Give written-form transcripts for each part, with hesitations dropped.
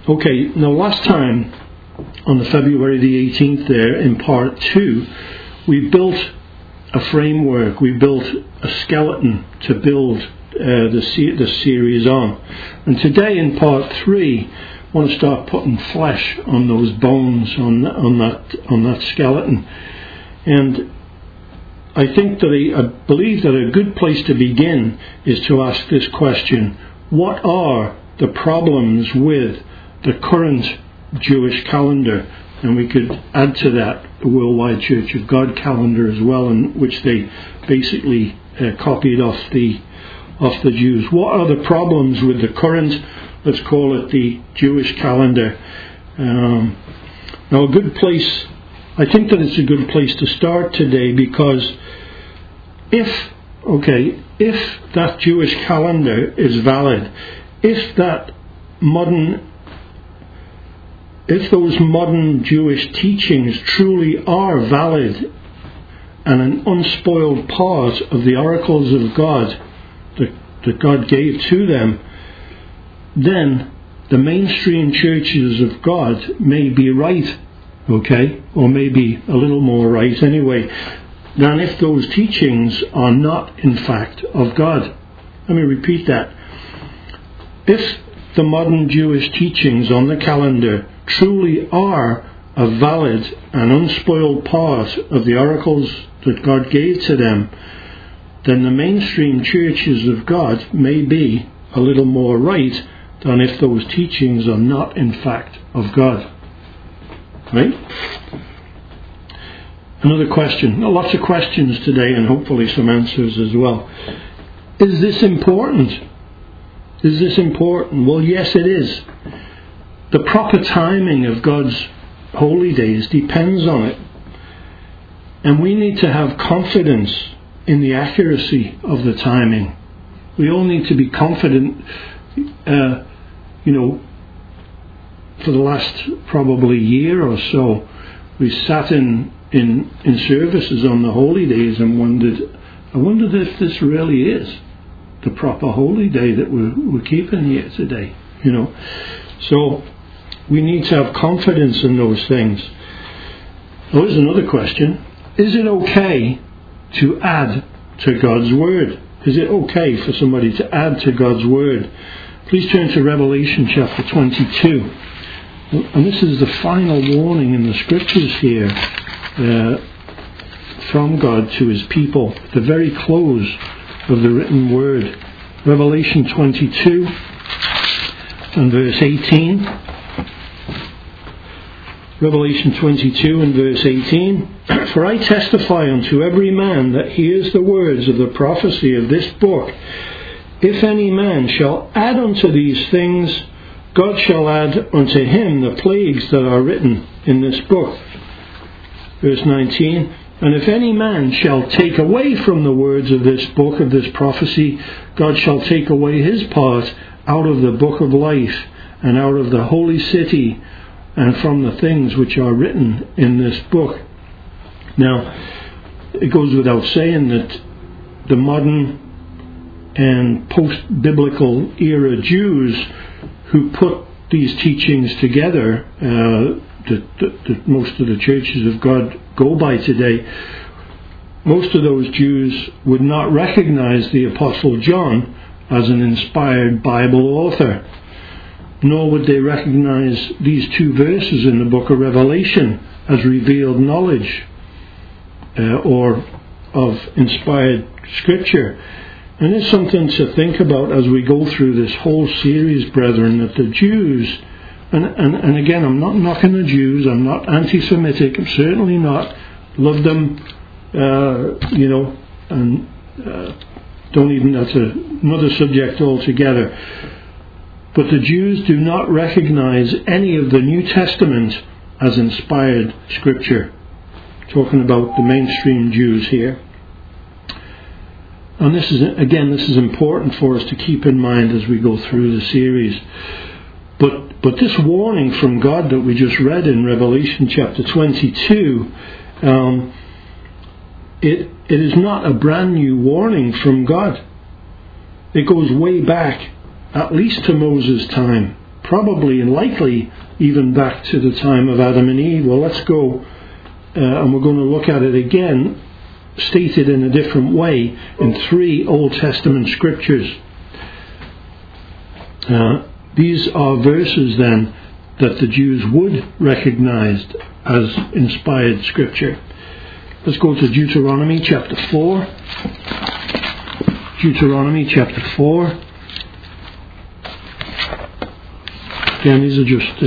Okay, now last time, on the February the 18th there, in part 2, we built a framework, we built a skeleton to build the series on. And today in part 3, I want to start putting flesh on those bones, on that skeleton. And I believe that a good place to begin is to ask this question: what are the problems with the current Jewish calendar? And we could add to that the Worldwide Church of God calendar as well, in which they basically copied off the Jews. What are the problems with the current, let's call it the Jewish calendar? Now a good place, I think that it's a good place to start today, because if that Jewish calendar is valid, if those modern Jewish teachings truly are valid and an unspoiled part of the oracles of God that God gave to them, then the mainstream churches of God may be right, or maybe a little more right anyway, than if those teachings are not in fact of God. Let me repeat that. If the modern Jewish teachings on the calendar truly are a valid and unspoiled part of the oracles that God gave to them, then the mainstream churches of God may be a little more right than if those teachings are not in fact of God. Right? Another question. Lots of questions today, and hopefully some answers as well. Is this important? Is this important? Well, yes, it is. The proper timing of God's holy days depends on it. And we need to have confidence in the accuracy of the timing. We all need to be confident, for the last probably year or so, we sat in services on the holy days and wondered if this really is the proper holy day that we're keeping here today, So we need to have confidence in those things. Oh, here's another question. Is it okay to add to God's Word? Is it okay for somebody to add to God's Word? Please turn to Revelation chapter 22. And this is the final warning in the Scriptures here from God to His people, the very close of the written Word. Revelation 22 and verse 18. Revelation 22 and verse 18. For I testify unto every man that hears the words of the prophecy of this book, if any man shall add unto these things, God shall add unto him the plagues that are written in this book. Verse 19. And if any man shall take away from the words of this book, of this prophecy, God shall take away his part out of the book of life, and out of the holy city, and from the things which are written in this book. Now, it goes without saying that the modern and post-biblical era Jews who put these teachings together, that most of the churches of God go by today, most of those Jews would not recognize the Apostle John as an inspired Bible author, nor would they recognize these two verses in the book of Revelation as revealed knowledge or of inspired Scripture. And it's something to think about as we go through this whole series, brethren, that the Jews, and again, I'm not knocking the Jews, I'm not anti-Semitic, I'm certainly not, love them, and don't even, that's another subject altogether. But the Jews do not recognize any of the New Testament as inspired Scripture. Talking about the mainstream Jews here. And this is important for us to keep in mind as we go through the series. But this warning from God that we just read in Revelation chapter 22, it is not a brand new warning from God. It goes way back, at least to Moses' time, probably and likely even back to the time of Adam and Eve. Well, let's go and we're going to look at it again, stated in a different way in 3 Old Testament scriptures. These are verses then that the Jews would recognize as inspired scripture. Let's go to Deuteronomy chapter 4. Deuteronomy chapter 4. Again, these are just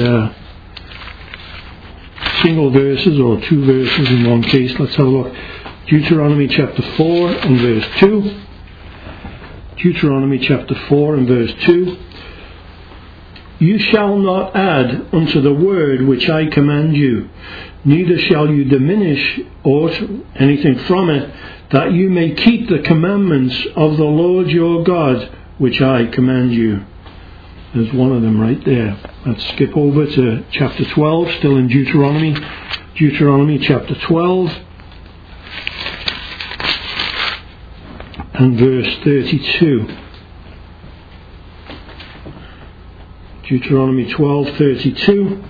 single verses or 2 verses in one case. Let's have a look. Deuteronomy chapter 4 and verse 2. Deuteronomy chapter 4 and verse 2. You shall not add unto the word which I command you, neither shall you diminish aught, anything from it, that you may keep the commandments of the Lord your God, which I command you. There's one of them right there. Let's skip over to chapter 12, still in Deuteronomy. Deuteronomy chapter 12 and verse 32. Deuteronomy 12:32.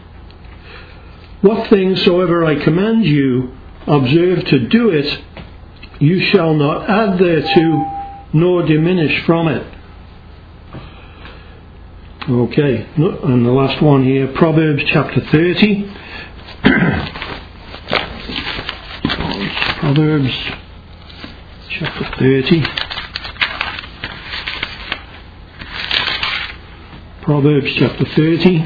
What things soever I command you, observe to do it, you shall not add thereto, nor diminish from it. Okay, and the last one here, Proverbs chapter 30. Proverbs chapter 30. Proverbs chapter 30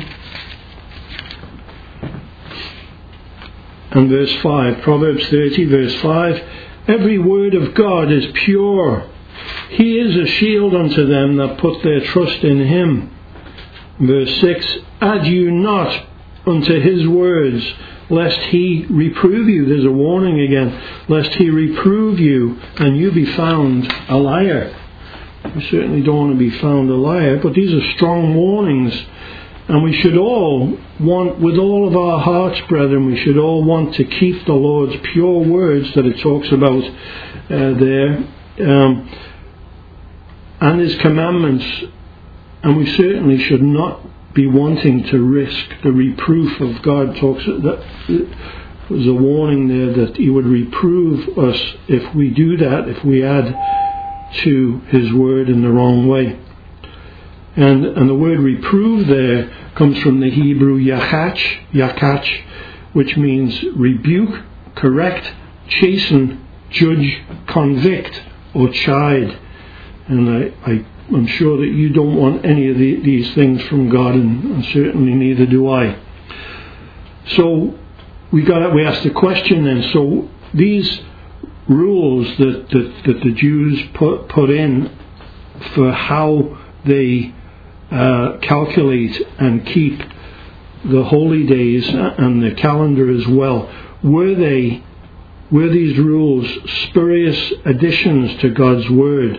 and verse 5. Proverbs 30 verse 5. Every word of God is pure. He is a shield unto them that put their trust in him. Verse 6. Add you not unto his words, lest he reprove you. There's a warning again. Lest he reprove you and you be found a liar. We certainly don't want to be found a liar, but these are strong warnings, and we should all want, with all of our hearts, brethren, we should all want to keep the Lord's pure words that it talks about there, and his commandments, and we certainly should not be wanting to risk the reproof of God. There's a warning there that he would reprove us if we do that, if we add to his word in the wrong way. And the word reprove there comes from the Hebrew yakach, which means rebuke, correct, chasten, judge, convict, or chide. And I'm sure that you don't want any of these things from God, and certainly neither do I. So we asked the question then, so these rules that the Jews put in for how they calculate and keep the holy days and the calendar as well, were these rules spurious additions to God's word?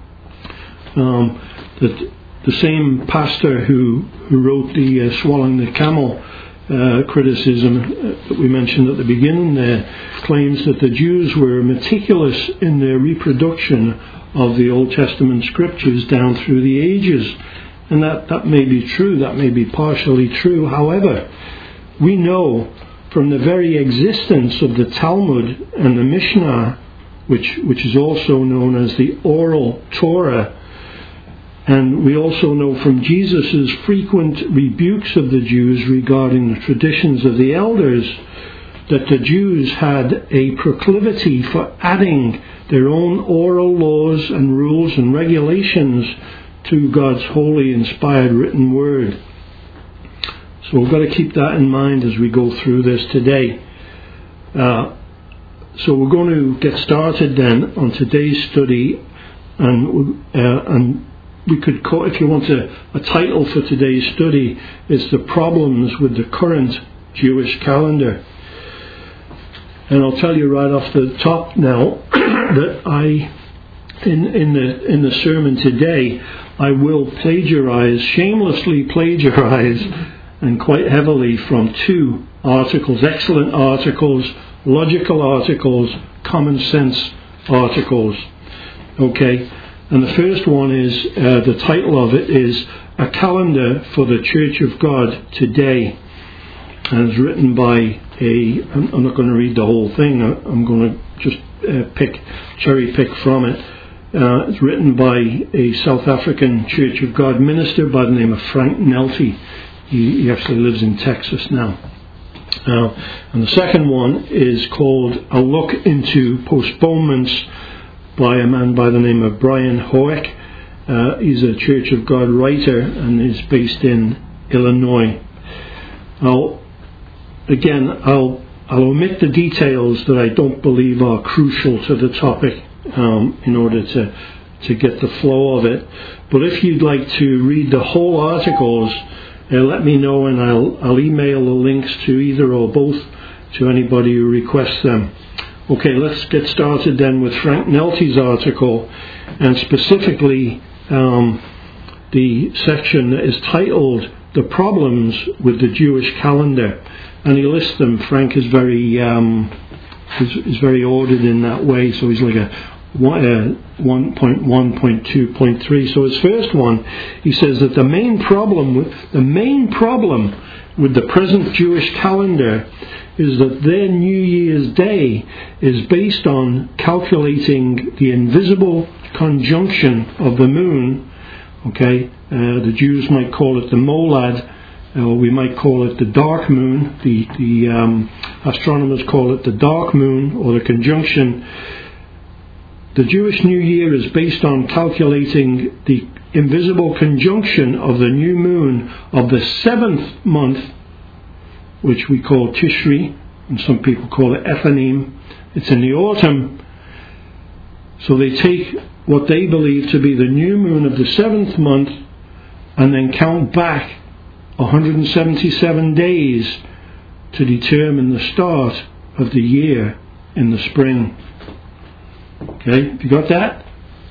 The same pastor who wrote the swallowing the camel criticism that we mentioned at the beginning there claims that the Jews were meticulous in their reproduction of the Old Testament scriptures down through the ages, and that may be true, that may be partially true. However, we know from the very existence of the Talmud and the Mishnah, which is also known as the Oral Torah, and we also know from Jesus' frequent rebukes of the Jews regarding the traditions of the elders, that the Jews had a proclivity for adding their own oral laws and rules and regulations to God's holy, inspired, written word. So we've got to keep that in mind as we go through this today. So we're going to get started then on today's study, and we could call, if you want a title for today's study, it's the problems with the current Jewish calendar. And I'll tell you right off the top now that in the sermon today, I will shamelessly plagiarize, and quite heavily, from 2 articles, excellent articles, logical articles, common sense articles. Okay. And the first one is, the title of it is, a calendar for the Church of God today. And it's written by I'm not going to read the whole thing, I'm going to just cherry pick from it. It's written by a South African Church of God minister by the name of Frank Nelty. He actually lives in Texas now. And the second one is called A Look into Postponements by a man by the name of Brian Hoek. He's a Church of God writer and is based in Illinois. I'll omit the details that I don't believe are crucial to the topic in order to get the flow of it. But if you'd like to read the whole articles, let me know and I'll email the links to either or both to anybody who requests them. Okay, let's get started then with Frank Nelty's article, and specifically the section that is titled "The Problems with the Jewish Calendar," and he lists them. Frank is very ordered in that way, so he's like a 1.1.2.3. So his first one, he says that the main problem with the present Jewish calendar is that their New Year's Day is based on calculating the invisible conjunction of the moon. Okay, the Jews might call it the molad, or we might call it the dark moon. The astronomers call it the dark moon or the conjunction. The Jewish New Year is based on calculating the invisible conjunction of the new moon of the 7th month, which we call Tishri, and some people call it Ethanim. It's in the autumn. So they take what they believe to be the new moon of the 7th month and then count back 177 days to determine the start of the year in the spring. Okay, have you got that?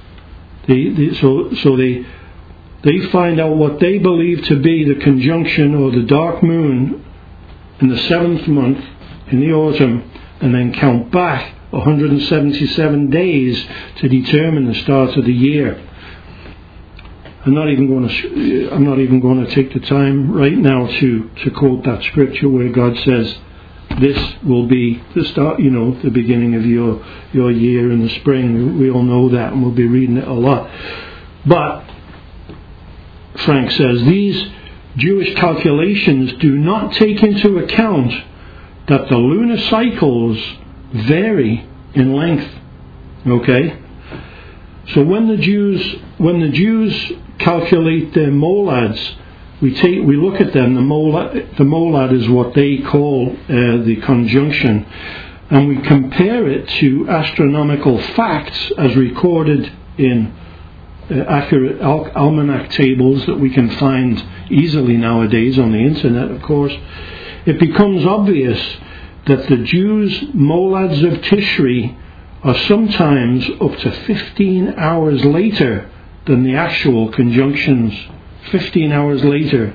So they find out what they believe to be the conjunction or the dark moon in the 7th month in the autumn, and then count back 177 days to determine the start of the year. I'm not even going to take the time right now to quote that scripture where God says this will be the start, the beginning of your year in the spring. We all know that, and we'll be reading it a lot. But Frank says these Jewish calculations do not take into account that the lunar cycles vary in length. Okay? So when the Jews calculate their molads, we look at them. The molad is what they call the conjunction, and we compare it to astronomical facts as recorded in accurate almanac tables that we can find easily nowadays on the internet, of course. It becomes obvious that the Jews' molads of Tishri are sometimes up to 15 hours later than the actual conjunctions. 15 hours later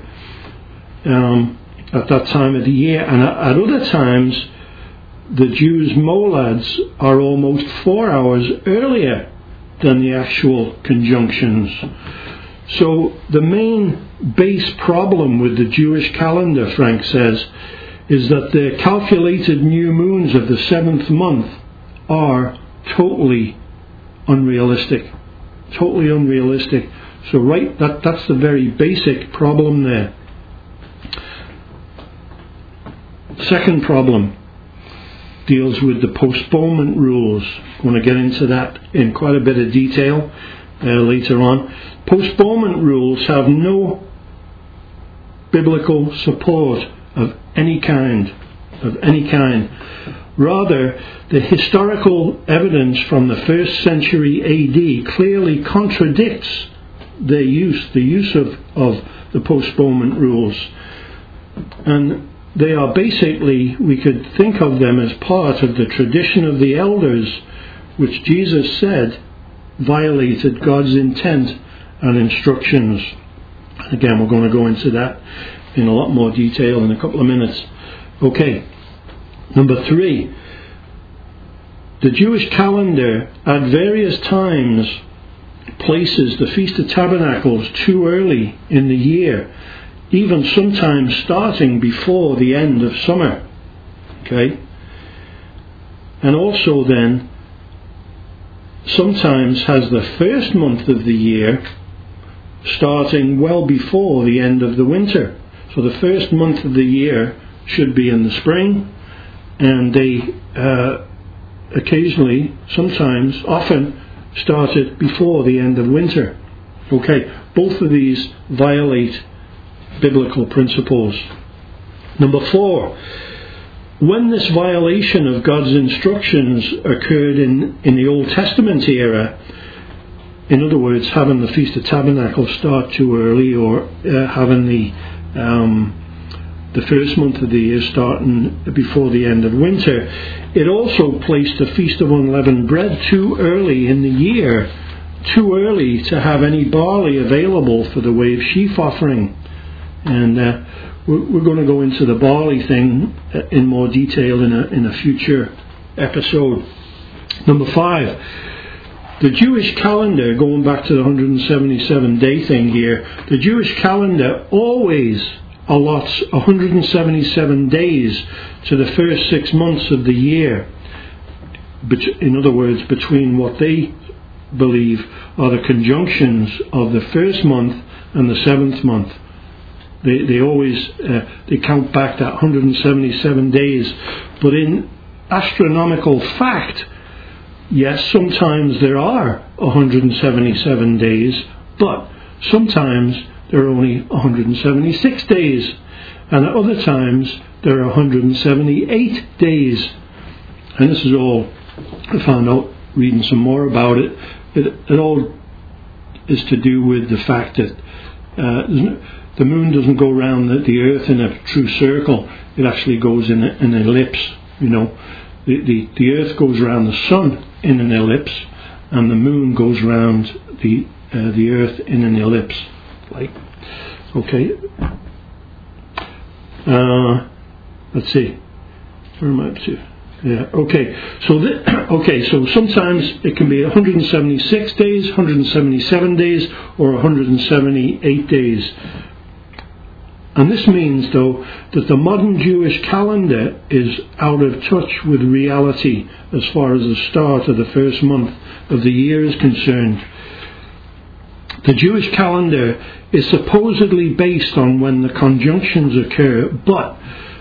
at that time of the year, and at other times the Jews' molads are almost 4 hours earlier than the actual conjunctions. So the main base problem with the Jewish calendar, Frank says, is that the calculated new moons of the 7th month are totally unrealistic. Totally unrealistic. So that's the very basic problem there. Second problem deals with the postponement rules. I'm going to get into that in quite a bit of detail later on. Postponement rules have no biblical support of any kind. Rather, the historical evidence from the 1st century AD clearly contradicts the use of the postponement rules. And they are basically, we could think of them as part of the tradition of the elders, which Jesus said violated God's intent and instructions. Again, we're going to go into that in a lot more detail in a couple of minutes. Okay, number 3. The Jewish calendar at various times places the Feast of Tabernacles too early in the year, even sometimes starting before the end of summer. Okay? And also then, sometimes has the first month of the year starting well before the end of the winter. So the first month of the year should be in the spring, and they occasionally, sometimes, often start it before the end of winter. Okay, both of these violate biblical principles. Number 4, when this violation of God's instructions occurred in the Old Testament era, in other words, having the Feast of Tabernacles start too early, or having the first month of the year starting before the end of winter, it also placed the Feast of Unleavened Bread too early in the year, too early to have any barley available for the wave sheaf offering. And we're going to go into the barley thing in more detail in a future episode. Number 5, the Jewish calendar, going back to the 177-day thing here, the Jewish calendar always allots 177 days to the first 6 months of the year. In other words, between what they believe are the conjunctions of the first month and the 7th month. They always they count back that 177 days. But in astronomical fact, yes, sometimes there are 177 days, but sometimes there are only 176 days, and at other times there are 178 days. And this is all I found out reading some more about it. It all is to do with the fact that the moon doesn't go around the earth in a true circle. It actually goes in an ellipse. You know, the earth goes around the sun in an ellipse, and the moon goes around the earth in an ellipse. Okay. Let's see. Where am I up to? Yeah. Okay. So sometimes it can be 176 days, 177 days, or 178 days. And this means, though, that the modern Jewish calendar is out of touch with reality as far as the start of the first month of the year is concerned. The Jewish calendar is supposedly based on when the conjunctions occur, but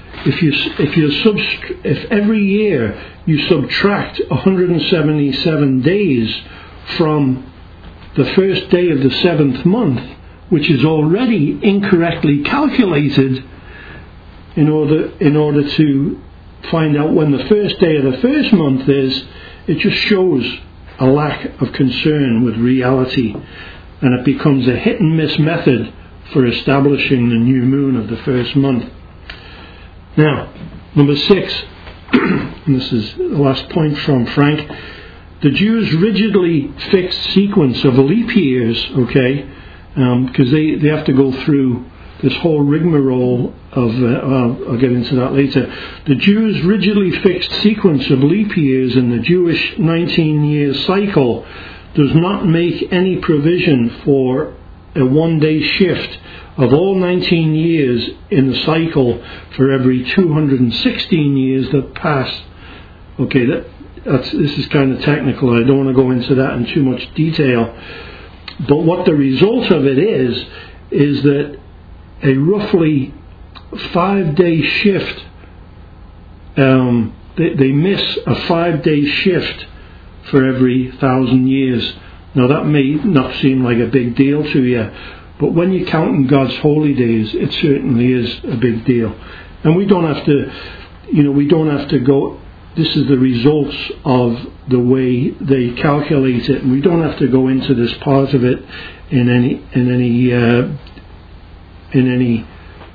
if every year you subtract 177 days from the first day of the 7th month, which is already incorrectly calculated, in order to find out when the first day of the first month is, it just shows a lack of concern with reality, and it becomes a hit and miss method for establishing the new moon of the first month. Now, number 6, and this is the last point from Frank, the Jews' rigidly fixed sequence of leap years, okay, because they have to go through this whole rigmarole of, I'll get into that later. The Jews' rigidly fixed sequence of leap years in the Jewish 19-year cycle does not make any provision for a 1-day shift of all 19 years in the cycle for every 216 years that pass. Okay, this is kind of technical. I don't want to go into that in too much detail. But what the result of it is that a roughly 5-day shift, they miss a 5-day shift for every 1,000 years. Now that may not seem like a big deal to you, but when you count in God's holy days, it certainly is a big deal. And we don't have to go, this is the results of the way they calculate it, and we don't have to go into this part of it in any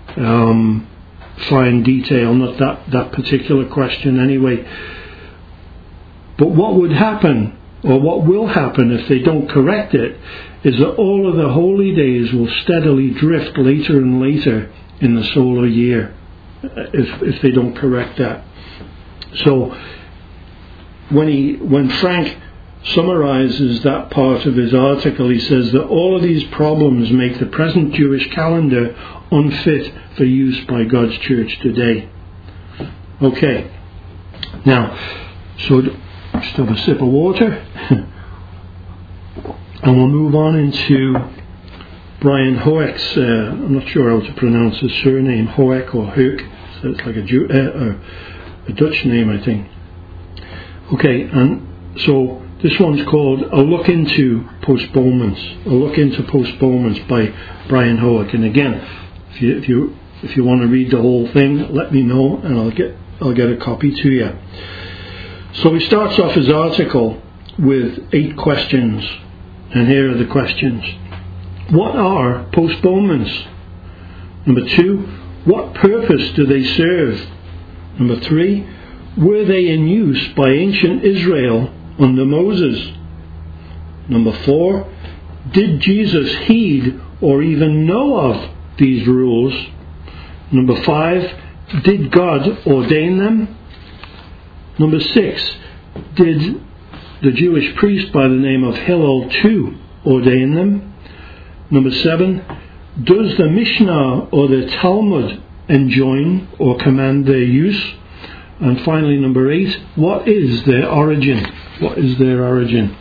fine detail, not that particular question anyway. But what would happen, or what will happen if they don't correct it, is that all of the holy days will steadily drift later and later in the solar year if they don't correct that. So when Frank summarizes that part of his article. He says that all of these problems make the present Jewish calendar unfit for use by God's church today. Okay, now, so just have a sip of water, and we'll move on into Brian Hoek's, I'm not sure how to pronounce his surname, Hoek or Hoek, so it's like a Dutch name, I think. Okay, and so this one's called A Look Into Postponements. A Look Into Postponements by Brian Hoek. And again, if you want to read the whole thing, let me know, and I'll get a copy to you. So he starts off his article with 8 questions, and here are the questions. What are postponements? Number 2, what purpose do they serve? Number 3, were they in use by ancient Israel under Moses? Number 4, did Jesus heed or even know of these rules? Number 5, did God ordain them? Number 6, did the Jewish priest by the name of Hillel II ordain them? Number 7, does the Mishnah or the Talmud enjoin or command their use? And finally, number 8, what is their origin? What is their origin?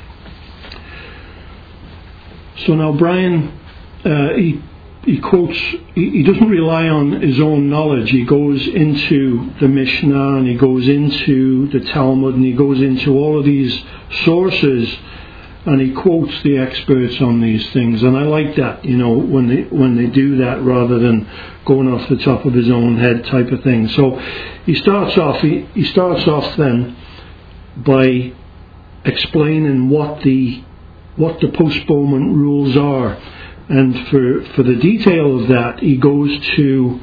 So now Brian, he quotes, he doesn't rely on his own knowledge. He goes into the Mishnah, and he goes into the Talmud, and he goes into all of these sources, and he quotes the experts on these things. And I like that, when they do that, rather than going off the top of his own head type of thing. So he starts off then by explaining what the postponement rules are. And for the detail of that, he goes to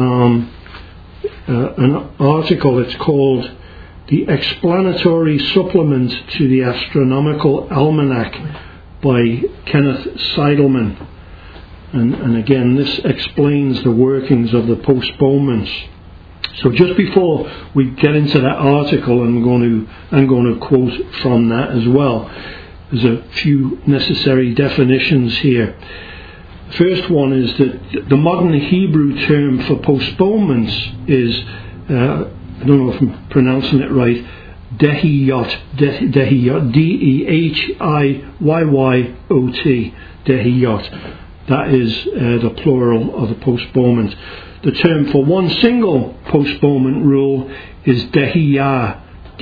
an article. It's called The Explanatory Supplement to the Astronomical Almanac by Kenneth Seidelman. And again, this explains the workings of the postponements. So just before we get into that article, I'm going to quote from that as well. There's a few necessary definitions here. The first one is that the modern Hebrew term for postponements is, I don't know if I'm pronouncing it right, Dehiyyot, D-E-H-I-Y-Y-O-T, Dehiyyot. That is the plural of a postponement. The term for one single postponement rule is Dehiyyah,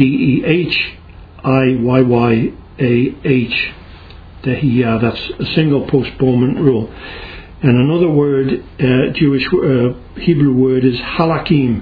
D-E-H-I-Y-Y-A-H. Dehiyyah, that's a single postponement rule. And another word, Jewish Hebrew word, is halakim,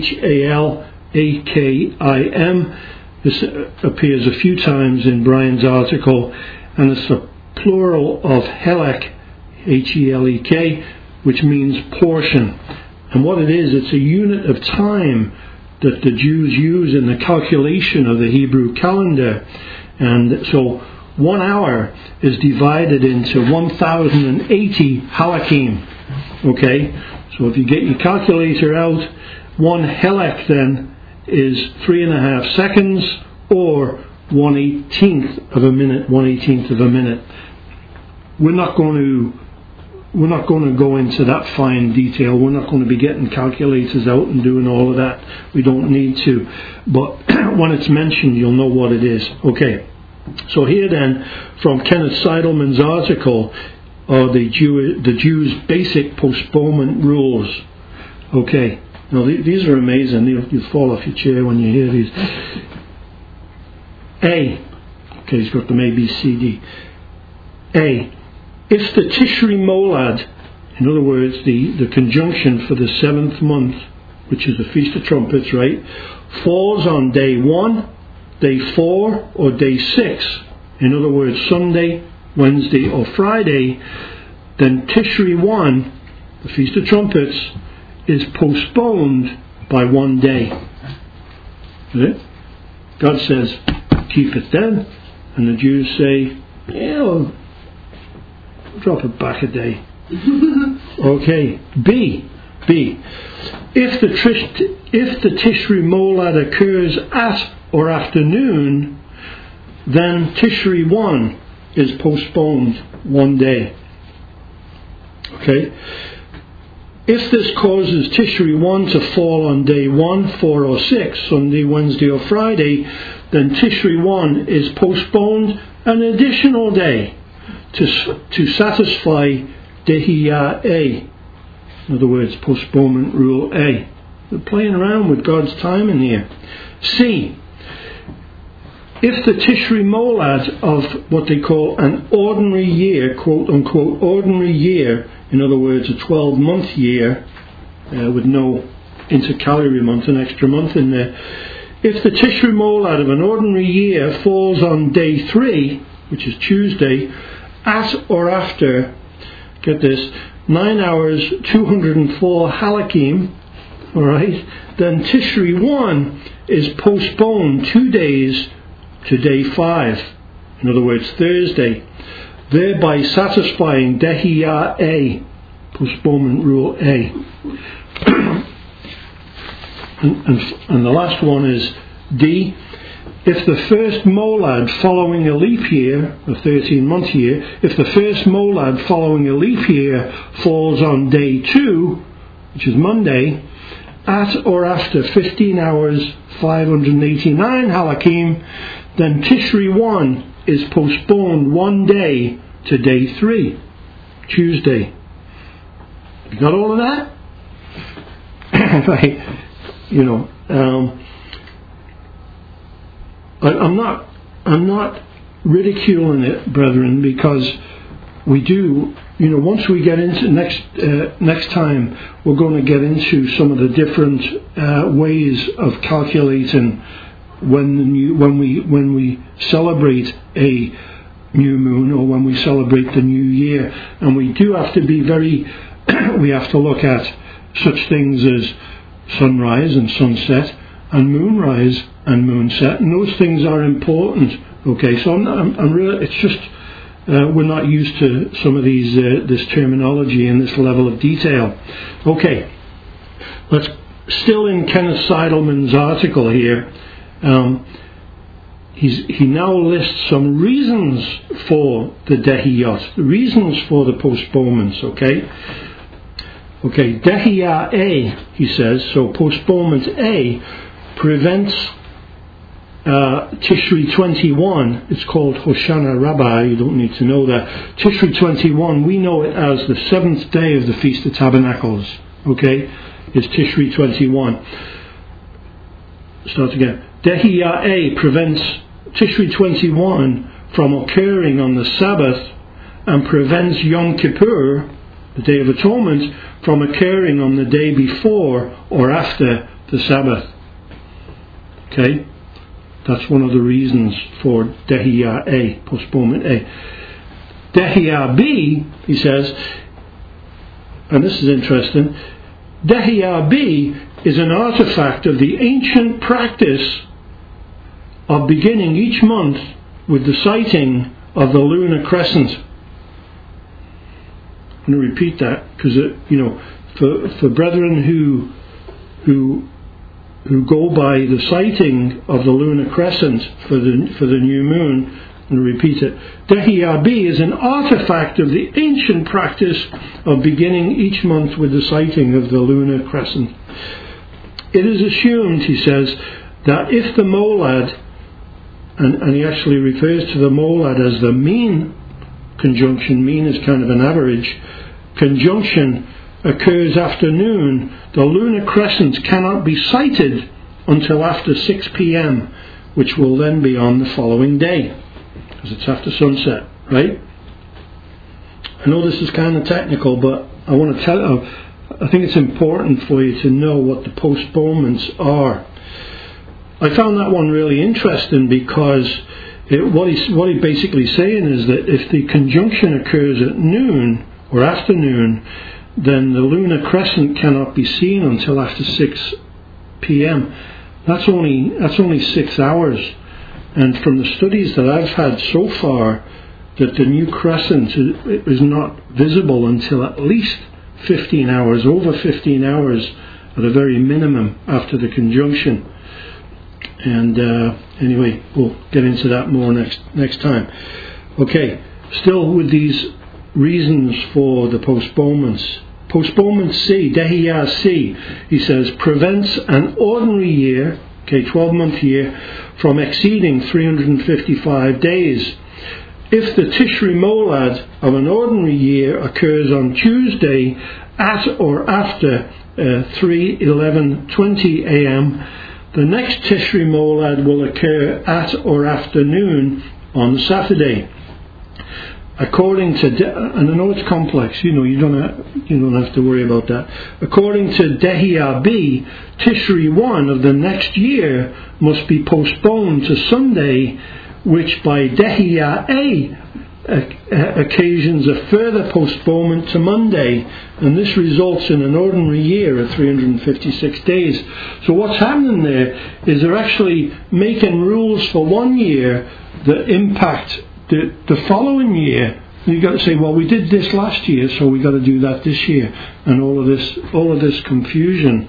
H-A-L-A-K-I-M. This appears a few times in Brian's article, and it's the plural of helek, H-E-L-E-K, which means portion. And what it is, it's a unit of time that the Jews use in the calculation of the Hebrew calendar. And so 1 hour is divided into 1,080 halakim. Okay, so if you get your calculator out, 1 helek then is 3.5 seconds, or 1/18th of a minute. 1/18th of a minute. We're not going to go into that fine detail. We're not going to be getting calculators out and doing all of that. We don't need to. But when it's mentioned, you'll know what it is. Okay. So here then, from Kenneth Seidelman's article, are the Jews' basic postponement rules. Okay. Now these are amazing. You'll fall off your chair when you hear these. A. Okay, he's got them A, B, C, D. A. If the Tishri Molad, in other words, the conjunction for the 7th month, which is the Feast of Trumpets, right, falls on day 1, day 4, or day 6, in other words, Sunday, Wednesday, or Friday, then Tishri 1, the Feast of Trumpets, is postponed by 1 day. Right? God says, keep it then, and the Jews say, yeah, well, drop it back a day. Okay. B. If the Tishri Molad occurs at or after noon, then Tishri 1 is postponed one day. Okay? If this causes Tishri 1 to fall on day 1, 4 or 6, Sunday, Wednesday or Friday, then Tishri 1 is postponed an additional day to satisfy Dehiyah A. In other words, postponement rule A. We're playing around with God's timing here. C. If the Tishri Molad of what they call an ordinary year, quote unquote ordinary year, in other words a 12-month year with no intercalary month, an extra month in there, if the Tishri Molad of an ordinary year falls on day 3, which is Tuesday, at or after, get this, 9 hours 204 halakim, alright, then Tishri 1 is postponed 2 days to day 5, in other words Thursday, thereby satisfying Dehiyah A, postponement rule A. and the last one is D. If the first molad following a leap year, a 13-month year, if the first molad following a leap year falls on day 2, which is Monday, at or after 15 hours 589 halakim, then Tishri 1 is postponed one day to day 3, Tuesday. You got all of that? Right. You know, I'm not ridiculing it, brethren, because we do. You know, once we get into next time, we're going to get into some of the different ways of calculating when we celebrate a new moon or when we celebrate the new year, and we do have to be very. We have to look at such things as sunrise and sunset and moonrise and moonset, and those things are important. Okay, so I'm really. It's just we're not used to some of these this terminology and this level of detail. Okay, let's still in Kenneth Seidelman's article here. He now lists some reasons for the Dehiyot, the reasons for the postponements. Okay, Dehiyah A, he says, so postponement A prevents Tishri 21, it's called Hoshana Rabbah, you don't need to know that. Tishri 21, we know it as the 7th day of the Feast of Tabernacles, okay, is Tishri 21. Start again. Dehiyah A prevents Tishri 21 from occurring on the Sabbath and prevents Yom Kippur, the Day of Atonement, from occurring on the day before or after the Sabbath. Okay? That's one of the reasons for Dehiyah A, postponement A. Dehiyah B, he says, and this is interesting, Dehiyah B is an artifact of the ancient practice of beginning each month with the sighting of the lunar crescent. I'm going to repeat that because for brethren who go by the sighting of the lunar crescent for the new moon, I'm going to repeat it. Dehiyah B is an artifact of the ancient practice of beginning each month with the sighting of the lunar crescent. It is assumed, he says, that if the molad, and he actually refers to the molad as the mean conjunction, mean is kind of an average, conjunction occurs after noon, the lunar crescent cannot be sighted until after 6 p.m, which will then be on the following day, because it's after sunset, right? I know this is kind of technical, but I want to tell. I think it's important for you to know what the postponements are. I found that one really interesting because what he's basically saying is that if the conjunction occurs at noon or afternoon, then the lunar crescent cannot be seen until after 6 p.m. That's only 6 hours, and from the studies that I've had so far, that the new crescent is not visible until at least 15 hours, over 15 hours at a very minimum after the conjunction. And anyway, we'll get into that more next time. Okay, still with these reasons for the postponements. Postponement C, Dehiyah C, he says, prevents an ordinary year, 12-month year, from exceeding 355 days. If the Tishri Molad of an ordinary year occurs on Tuesday at or after 3:11:20 a.m., the next Tishri Molad will occur at or after noon on Saturday. According to, and I know it's complex, you don't have to worry about that. According to Dehiyah B, Tishri 1 of the next year must be postponed to Sunday, which by Dehiyah A occasions a further postponement to Monday, and this results in an ordinary year of 356 days. So what's happening there is they're actually making rules for one year that impact the following year. You've got to say, well, we did this last year, so we've got to do that this year, and all of this confusion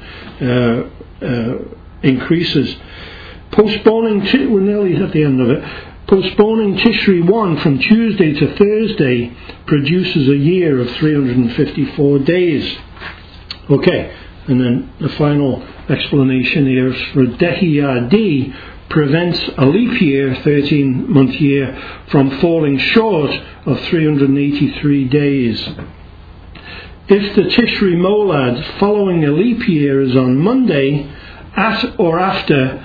increases. We're nearly at the end of it. Postponing Tishri 1 from Tuesday to Thursday produces a year of 354 days. Okay, and then the final explanation here is for Dehiyah D, prevents a leap year, 13-month year, from falling short of 383 days. If the Tishri Molad following a leap year is on Monday, at or after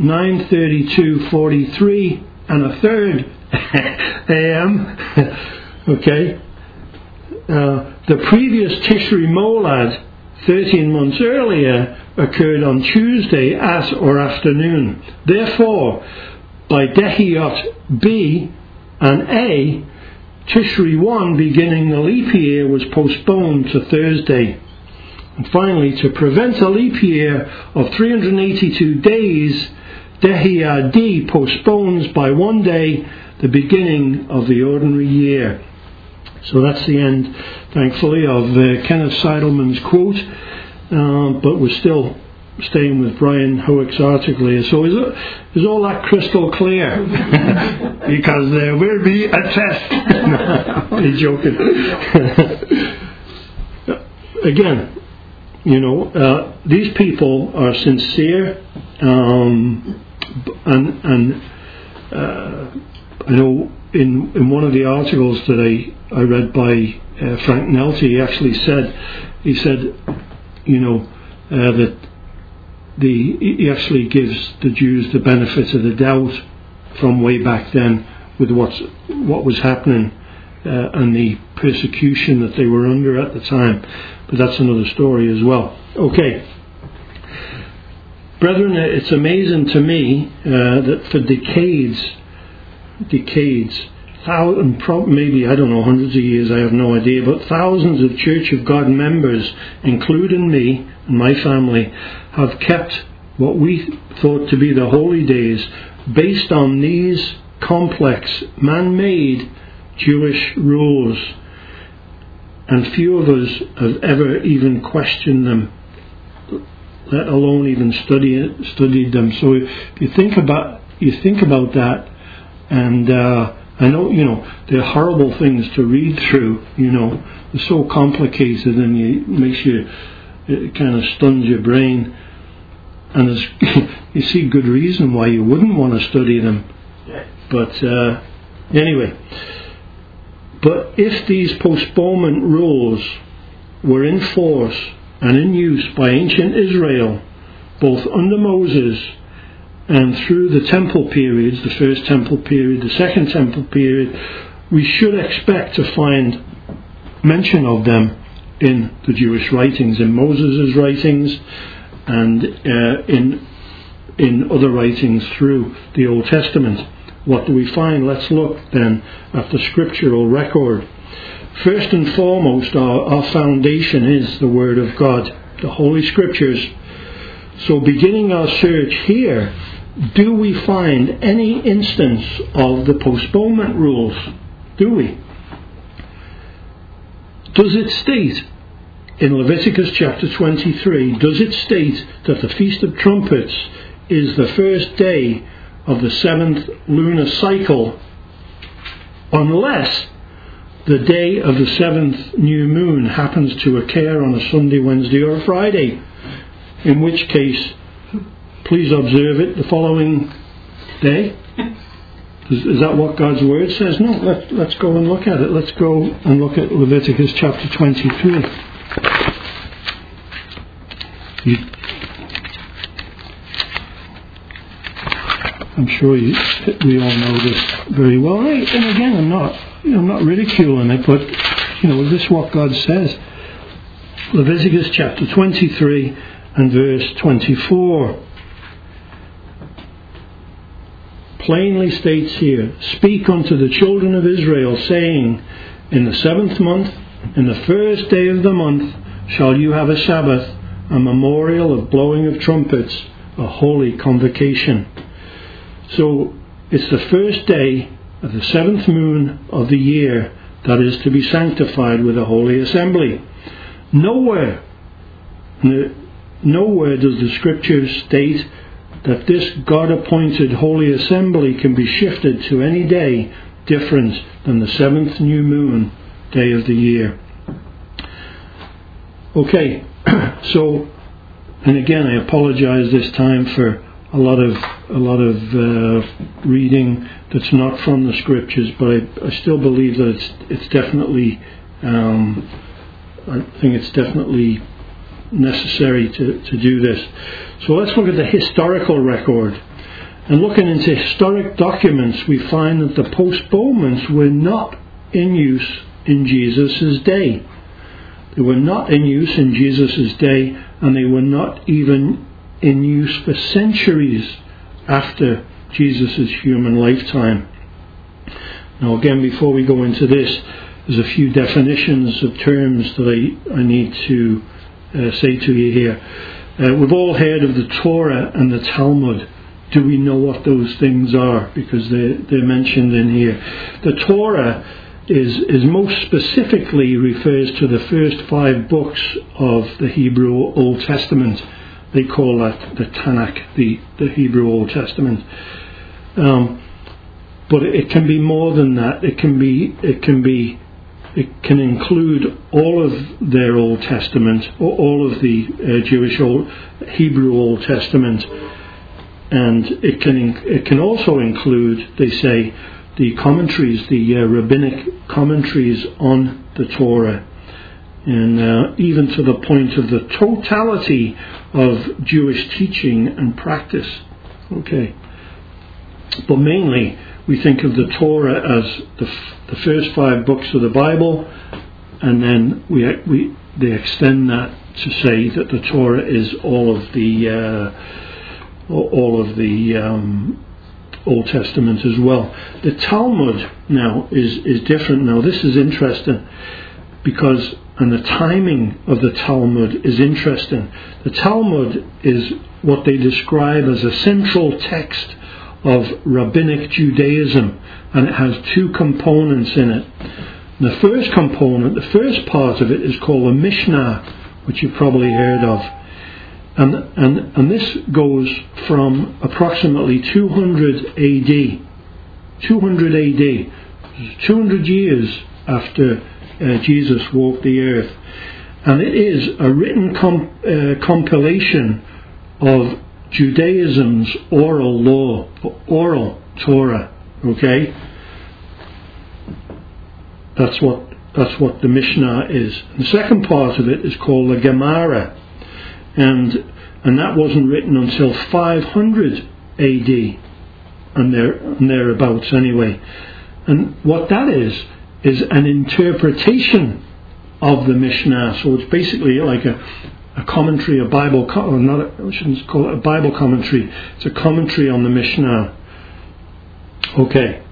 9:32:43 and a third a.m., okay, the previous Tishri Molad, 13 months earlier, occurred on Tuesday at or afternoon. Therefore, by Dehiyot B and A, Tishri 1 beginning the leap year was postponed to Thursday. And finally, to prevent a leap year of 382 days, Dehiyah D postpones by 1 day the beginning of the ordinary year. So that's the end, thankfully, of Kenneth Seidelman's quote. But we're still staying with Brian Howick's article here. So is all that crystal clear? Because there will be a test. No, I'm only joking. Again, these people are sincere, and I know in one of the articles that I read by Frank Nelte, he actually said, that he actually gives the Jews the benefit of the doubt from way back then with what was happening and the persecution that they were under at the time. But that's another story as well. Okay. Brethren, it's amazing to me that for decades, maybe, I don't know, hundreds of years, I have no idea, but thousands of Church of God members, including me and my family, have kept what we thought to be the holy days based on these complex, man-made Jewish rules. And few of us have ever even questioned them, let alone even studied them. So if you think about that, and I know, they're horrible things to read through, they're so complicated, and it kind of stuns your brain, and you see good reason why you wouldn't want to study them. But anyway, but if these postponement rules were in force and in use by ancient Israel, both under Moses and through the temple periods, the first temple period, the second temple period, we should expect to find mention of them in the Jewish writings, in Moses' writings, and in other writings through the Old Testament. What do we find? Let's look then at the scriptural record. First and foremost, our foundation is the Word of God, the Holy Scriptures. So beginning our search here, do we find any instance of the postponement rules? Do we? Does it state in Leviticus chapter 23, does it state that the Feast of Trumpets is the first day of the 7th lunar cycle, unless the day of the 7th new moon happens to occur on a Sunday, Wednesday or Friday, in which case please observe it the following day. Is that what God's word says? No, let's go and look at it. Let's go and look at Leviticus chapter 23. I'm sure we all know this very well. And again, I'm not ridiculing it, but is this what God says? Leviticus chapter 23 and verse 24 plainly states here, "Speak unto the children of Israel, saying, in the 7th month, in the first day of the month, shall you have a Sabbath, a memorial of blowing of trumpets, a holy convocation." So it's the first day of the 7th moon of the year that is to be sanctified with a holy assembly. Nowhere does the scripture state that this God-appointed holy assembly can be shifted to any day different than the 7th new moon day of the year. Okay, so, and again, I apologize this time for a lot of reading that's not from the scriptures, but I still believe that it's definitely I think it's definitely necessary to do this. So let's look at the historical record. And looking into historic documents, we find that the postponements were not in use in Jesus' day. They were not in use in Jesus' day, and they were not even in use for centuries after Jesus' human lifetime. Now again, before we go into this, there's a few definitions of terms that I need to say to you here. We've all heard of the Torah and the Talmud. Do we know what those things are? Because they're mentioned in here. The Torah is most specifically refers to the first 5 books of the Hebrew Old Testament. They call that the Tanakh, the Hebrew Old Testament. But it can be more than that. It can include all of their Old Testament, or all of the Jewish Hebrew Old Testament, and it can also include, they say, the commentaries, the rabbinic commentaries on the Torah, and even to the point of the totality of Jewish teaching and practice. Okay, but mainly we think of the Torah as the first 5 books of the Bible, and then they extend that to say that the Torah is all of the Old Testament as well. The Talmud now is different. Now this is interesting because, and the timing of the Talmud is interesting. The Talmud is what they describe as a central text of rabbinic Judaism, and it has 2 components in it. The first component, the first part of it, is called a Mishnah, which you've probably heard of, and this goes from approximately 200 AD. 200 AD, 200 years after Jesus walked the earth, and it is a written compilation of Judaism's oral law, oral Torah. Okay, that's what the Mishnah is. And the second part of it is called the Gemara, and that wasn't written until 500 AD and thereabouts anyway. And what that is an interpretation of the Mishnah. So it's basically like a commentary, I shouldn't call it a Bible commentary. It's a commentary on the Mishnah. Okay.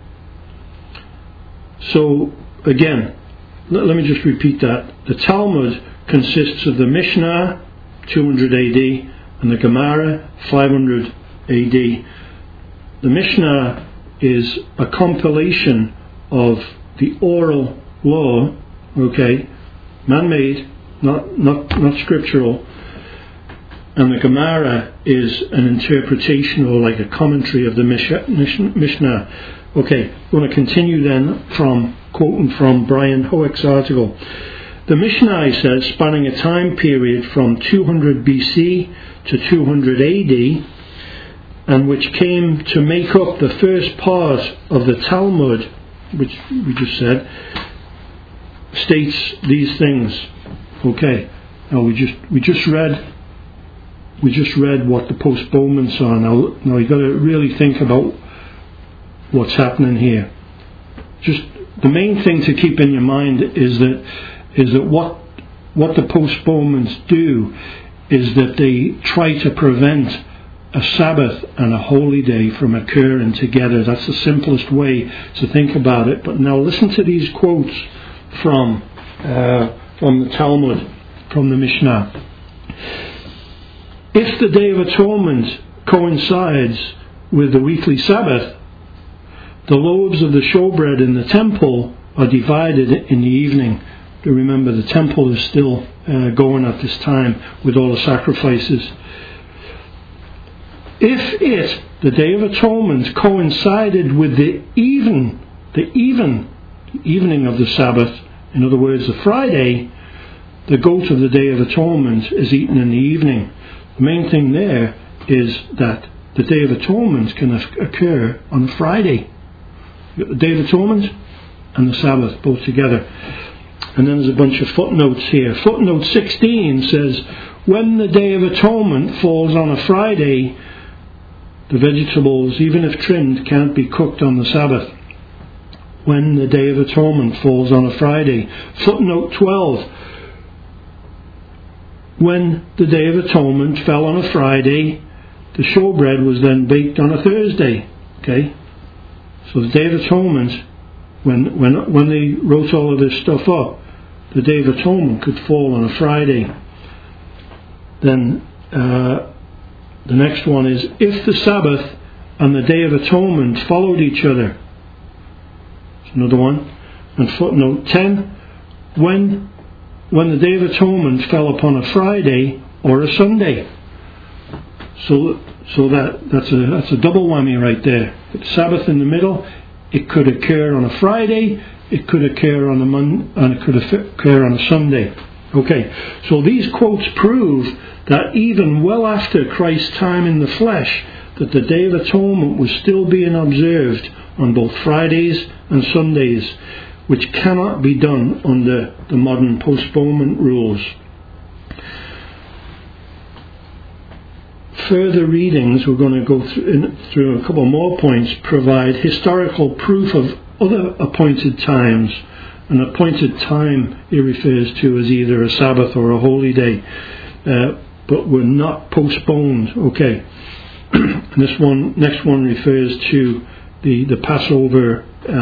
So again, let me just repeat that. The Talmud consists of the Mishnah, 200 AD, and the Gemara, 500 AD. The Mishnah is a compilation of the oral law, okay, man-made, not scriptural, And the Gemara is an interpretation or like a commentary of the Mishnah. Okay, I'm going to continue then from quoting from Brian Hoek's article. The Mishnah says, spanning a time period from 200 BC to 200 AD, and which came to make up the first part of the Talmud, which we just said, states these things. Okay, now we just read what the postponements are. Now you got to really think about what's happening here. Just the main thing to keep in your mind is that what the postponements do is that they try to prevent a Sabbath and a holy day from occurring together. That's the simplest way to think about it. But now listen to these quotes from the Talmud, from the Mishnah. If the Day of Atonement coincides with the weekly Sabbath, the loaves of the showbread in the temple are divided in the evening. Remember, the temple is still going at this time with all the sacrifices. If the Day of Atonement, coincided with the evening of the Sabbath, in other words, the Friday, the goat of the Day of Atonement is eaten in the evening. The main thing there is that the Day of Atonement can occur on a Friday. You've got the Day of Atonement and the Sabbath both together. And then there's a bunch of footnotes here. Footnote 16 says, when the Day of Atonement falls on a Friday, the vegetables, even if trimmed, can't be cooked on the Sabbath. When the Day of Atonement falls on a Friday. Footnote 12. When the Day of Atonement fell on a Friday, the showbread was then baked on a Thursday. Okay? So the Day of Atonement, when they wrote all of this stuff up, the Day of Atonement could fall on a Friday. Then the next one is, if the Sabbath and the Day of Atonement followed each other. That's another one. And footnote 10, when the Day of Atonement fell upon a Friday or a Sunday. So that's a double whammy right there. It's Sabbath in the middle. It could occur on a Friday. It could occur on a Monday, and it could occur on a Sunday. Okay, so these quotes prove that even well after Christ's time in the flesh, that the Day of Atonement was still being observed on both Fridays and Sundays, which cannot be done under the modern postponement rules. Further readings, we're going to go through a couple more points, provide historical proof of other appointed times. An appointed time he refers to as either a Sabbath or a holy day, but were not postponed. Okay, this next one refers to the Passover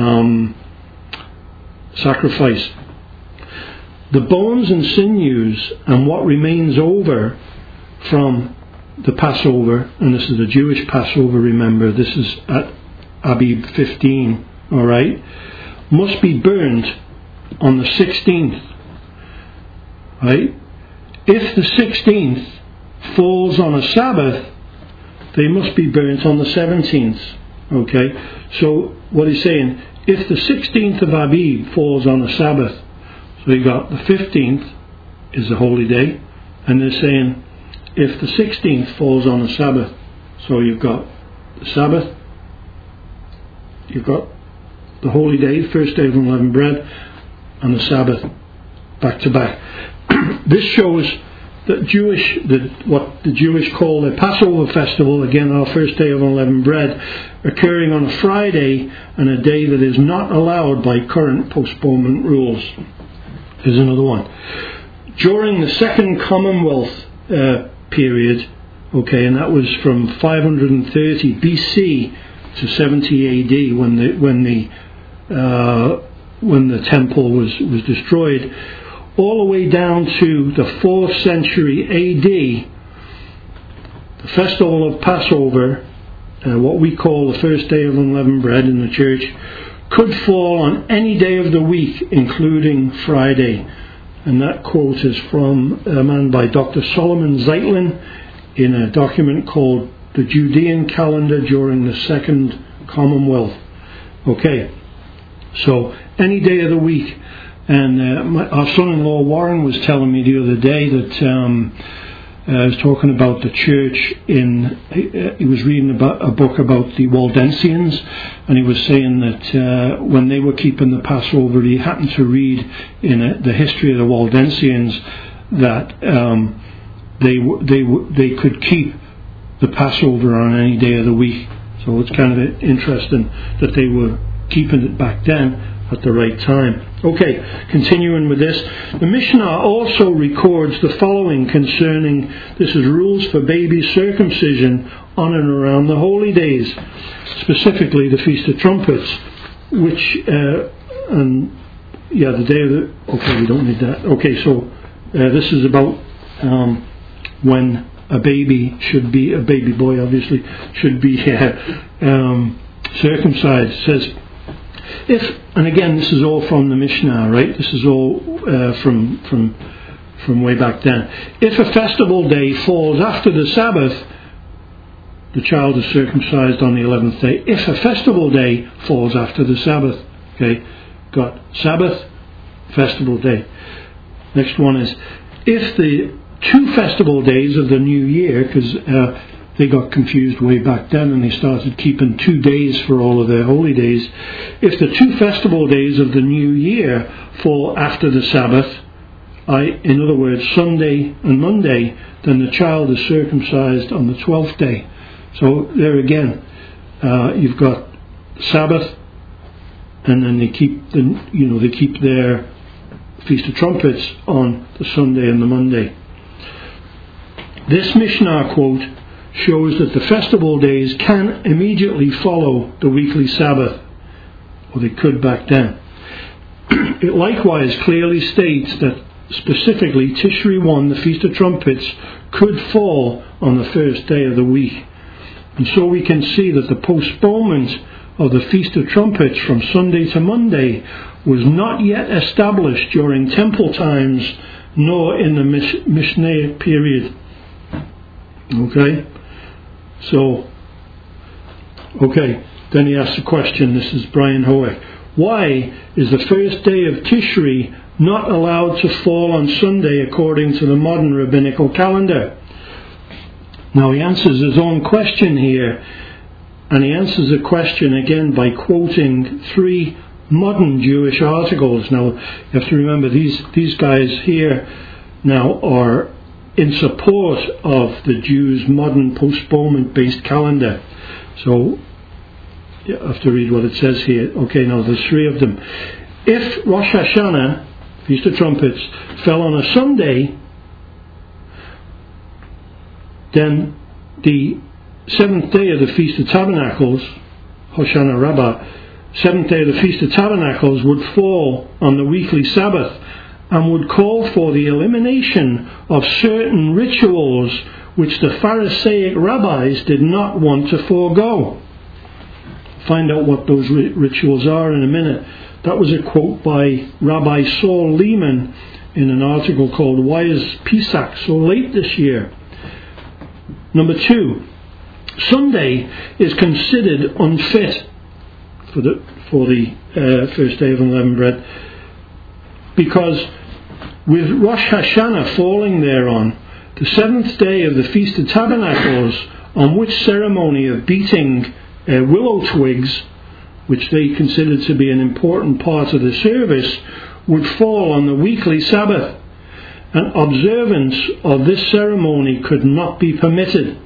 sacrifice. The bones and sinews and what remains over from the Passover, and this is the Jewish Passover, remember, this is at Abib 15, alright, must be burnt on the 16th, right? If the 16th falls on a Sabbath, they must be burnt on the 17th, okay? So what he's saying, if the 16th of Abib falls on a Sabbath, so you got the 15th is a holy day, and they're saying if the 16th falls on a Sabbath, so you've got the Sabbath, you've got the holy day, the first day of unleavened bread, and the Sabbath back to back. This shows that what the Jewish call the Passover festival, again our first day of unleavened bread, occurring on a Friday and a day that is not allowed by current postponement rules. Here's another one. During the Second Commonwealth period, okay, and that was from 530 BC to 70 AD when the temple was destroyed, all the way down to the 4th century AD, the festival of Passover, what we call the first day of unleavened bread in the church, could fall on any day of the week, including Friday. And that quote is from a man by Dr. Solomon Zeitlin in a document called the Judean Calendar during the Second Commonwealth. Okay, so any day of the week. And our son-in-law Warren was telling me the other day that I was talking about the church he was reading about a book about the Waldensians, and he was saying that when they were keeping the Passover, he happened to read in the history of the Waldensians that they could keep the Passover on any day of the week. So it's kind of interesting that they were keeping it back then at the right time. Okay, continuing with this. The Mishnah also records the following concerning, this is rules for baby circumcision on and around the holy days, specifically the Feast of Trumpets, which, the day of the, okay, we don't need that. Okay, so this is about when a baby should be, a baby boy obviously, should be circumcised. It says, and again, this is all from the Mishnah, right? This is all from way back then. If a festival day falls after the Sabbath, the child is circumcised on the 11th day. If a festival day falls after the Sabbath, okay, got Sabbath, festival day. Next one is, if the 2 festival days of the new year, because they got confused way back then and they started keeping 2 days for all of their holy days. If the 2 festival days of the new year fall after the Sabbath, in other words, Sunday and Monday, then the child is circumcised on the 12th day. So there again, you've got Sabbath, and then they keep their Feast of Trumpets on the Sunday and the Monday. This Mishnah quote shows that the festival days can immediately follow the weekly Sabbath, or they could back then. It likewise clearly states that specifically Tishri 1, the Feast of Trumpets, could fall on the first day of the week. And so we can see that the postponement of the Feast of Trumpets from Sunday to Monday was not yet established during temple times, nor in the Mishnaic period. Okay? So, okay, then he asks the question, this is Brian Hoek, why is the first day of Tishri not allowed to fall on Sunday according to the modern rabbinical calendar? Now he answers his own question here, and he answers the question again by quoting 3 modern Jewish articles. Now you have to remember these guys here now are in support of the Jews' modern postponement-based calendar. So you have to read what it says here. Okay, now there's 3 of them. If Rosh Hashanah, Feast of Trumpets, fell on a Sunday, then the 7th day of the Feast of Tabernacles, Hoshana Rabbah, 7th day of the Feast of Tabernacles would fall on the weekly Sabbath, and would call for the elimination of certain rituals which the Pharisaic rabbis did not want to forego. Find out what those rituals are in a minute. That was a quote by Rabbi Saul Lehman in an article called Why is Pesach So Late This Year? Number 2, Sunday is considered unfit for the first day of unleavened bread, because with Rosh Hashanah falling thereon, the 7th day of the Feast of Tabernacles, on which ceremony of beating willow twigs, which they considered to be an important part of the service, would fall on the weekly Sabbath, and observance of this ceremony could not be permitted.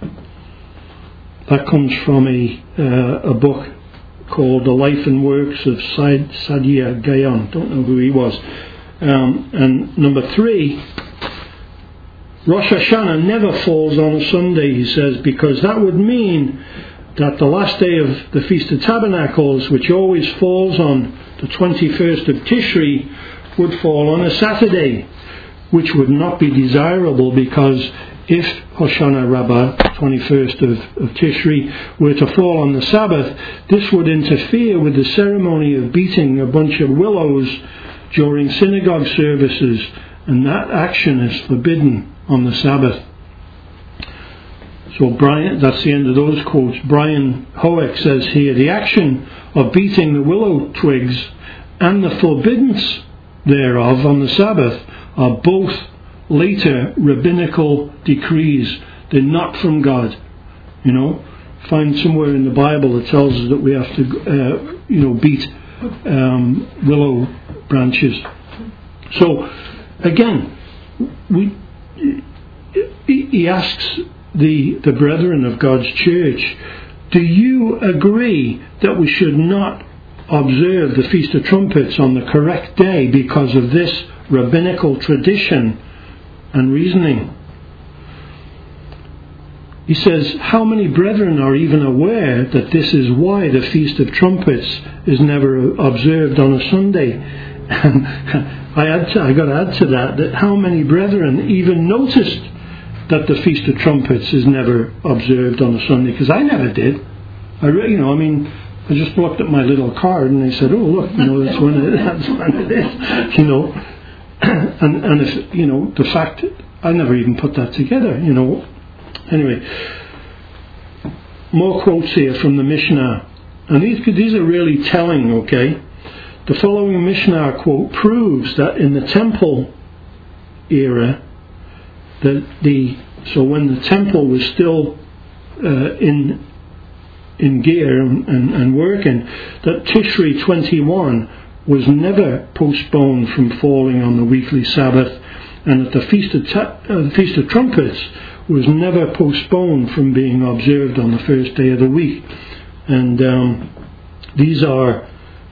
That comes from a book called The Life and Works of Saadia Gaon. Don't know who he was. And number 3, Rosh Hashanah never falls on a Sunday, he says, because that would mean that the last day of the Feast of Tabernacles, which always falls on the 21st of Tishri, would fall on a Saturday, which would not be desirable, because if Hoshana Rabbah, 21st of Tishri, were to fall on the Sabbath, this would interfere with the ceremony of beating a bunch of willows during synagogue services, and that action is forbidden on the Sabbath. So Brian, that's the end of those quotes. Brian Hoek says here, the action of beating the willow twigs and the forbiddance thereof on the Sabbath are both later rabbinical decrees. They're not from God. Find somewhere in the Bible that tells us that we have to, beat willow branches. So, again, he asks the brethren of God's church, do you agree that we should not observe the Feast of Trumpets on the correct day because of this rabbinical tradition and reasoning? He says, how many brethren are even aware that this is why the Feast of Trumpets is never observed on a Sunday? And I got to add to that how many brethren even noticed that the Feast of Trumpets is never observed on a Sunday? Because I never did. I just looked at my little card and they said, oh look, that's when it is, and if, the fact, I never even put that together, Anyway, more quotes here from the Mishnah, and these are really telling. Okay, the following Mishnah quote proves that in the temple era, so when the temple was still in gear and working, that Tishri 21 was never postponed from falling on the weekly Sabbath, and that the Feast of Trumpets was never postponed from being observed on the first day of the week. And these are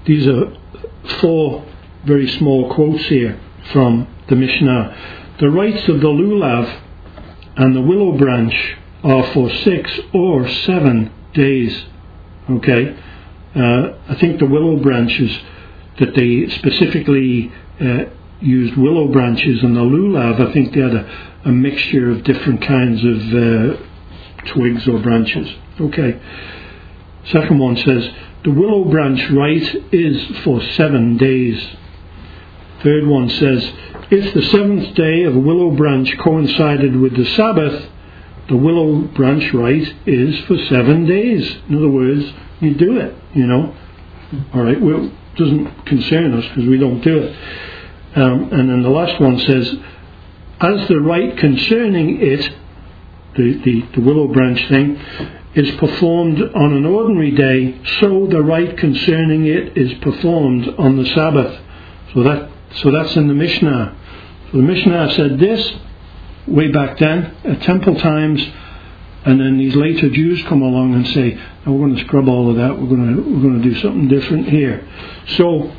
4 very small quotes here from the Mishnah. The rites of the lulav and the willow branch are for 6 or 7 days. Okay, I think the willow branches, that they specifically used willow branches, and the lulav, I think they had a mixture of different kinds of twigs or branches. Okay. Second one says, the willow branch rite is for 7 days. Third one says, if the 7th day of a willow branch coincided with the Sabbath, the willow branch rite is for 7 days. In other words, you do it, Alright, well, it doesn't concern us because we don't do it. And then the last one says, as the rite concerning it, the willow branch thing, is performed on an ordinary day, so the rite concerning it is performed on the Sabbath. So that's in the Mishnah. So the Mishnah said this way back then, at temple times, and then these later Jews come along and say, no, we're going to scrub all of that, we're going to do something different here. So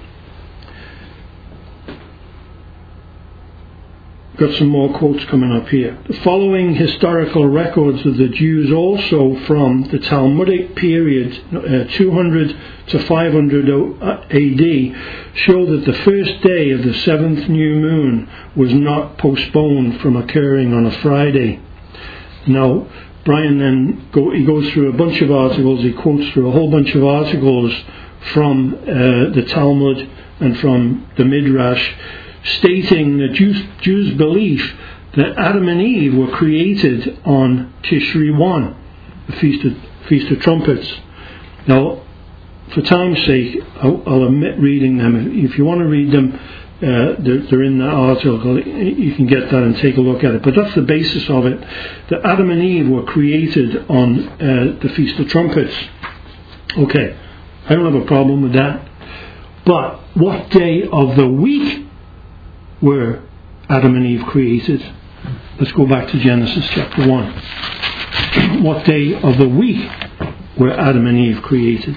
got some more quotes coming up here. The following historical records of the Jews, also from the Talmudic period 200 to 500 AD, show that the first day of the 7th new moon was not postponed from occurring on a Friday. Now, Brian then he goes through a bunch of articles, he quotes through a whole bunch of articles from the Talmud and from the Midrash, stating the Jews' belief that Adam and Eve were created on Tishri 1, the Feast of Trumpets. Now, for time's sake, I'll omit reading them. If you want to read them, they're in the article. You can get that and take a look at it. But that's the basis of it, that Adam and Eve were created on the Feast of Trumpets. Okay, I don't have a problem with that. But what day of the week were Adam and Eve created? Let's go back to Genesis chapter 1. What day of the week were Adam and Eve created?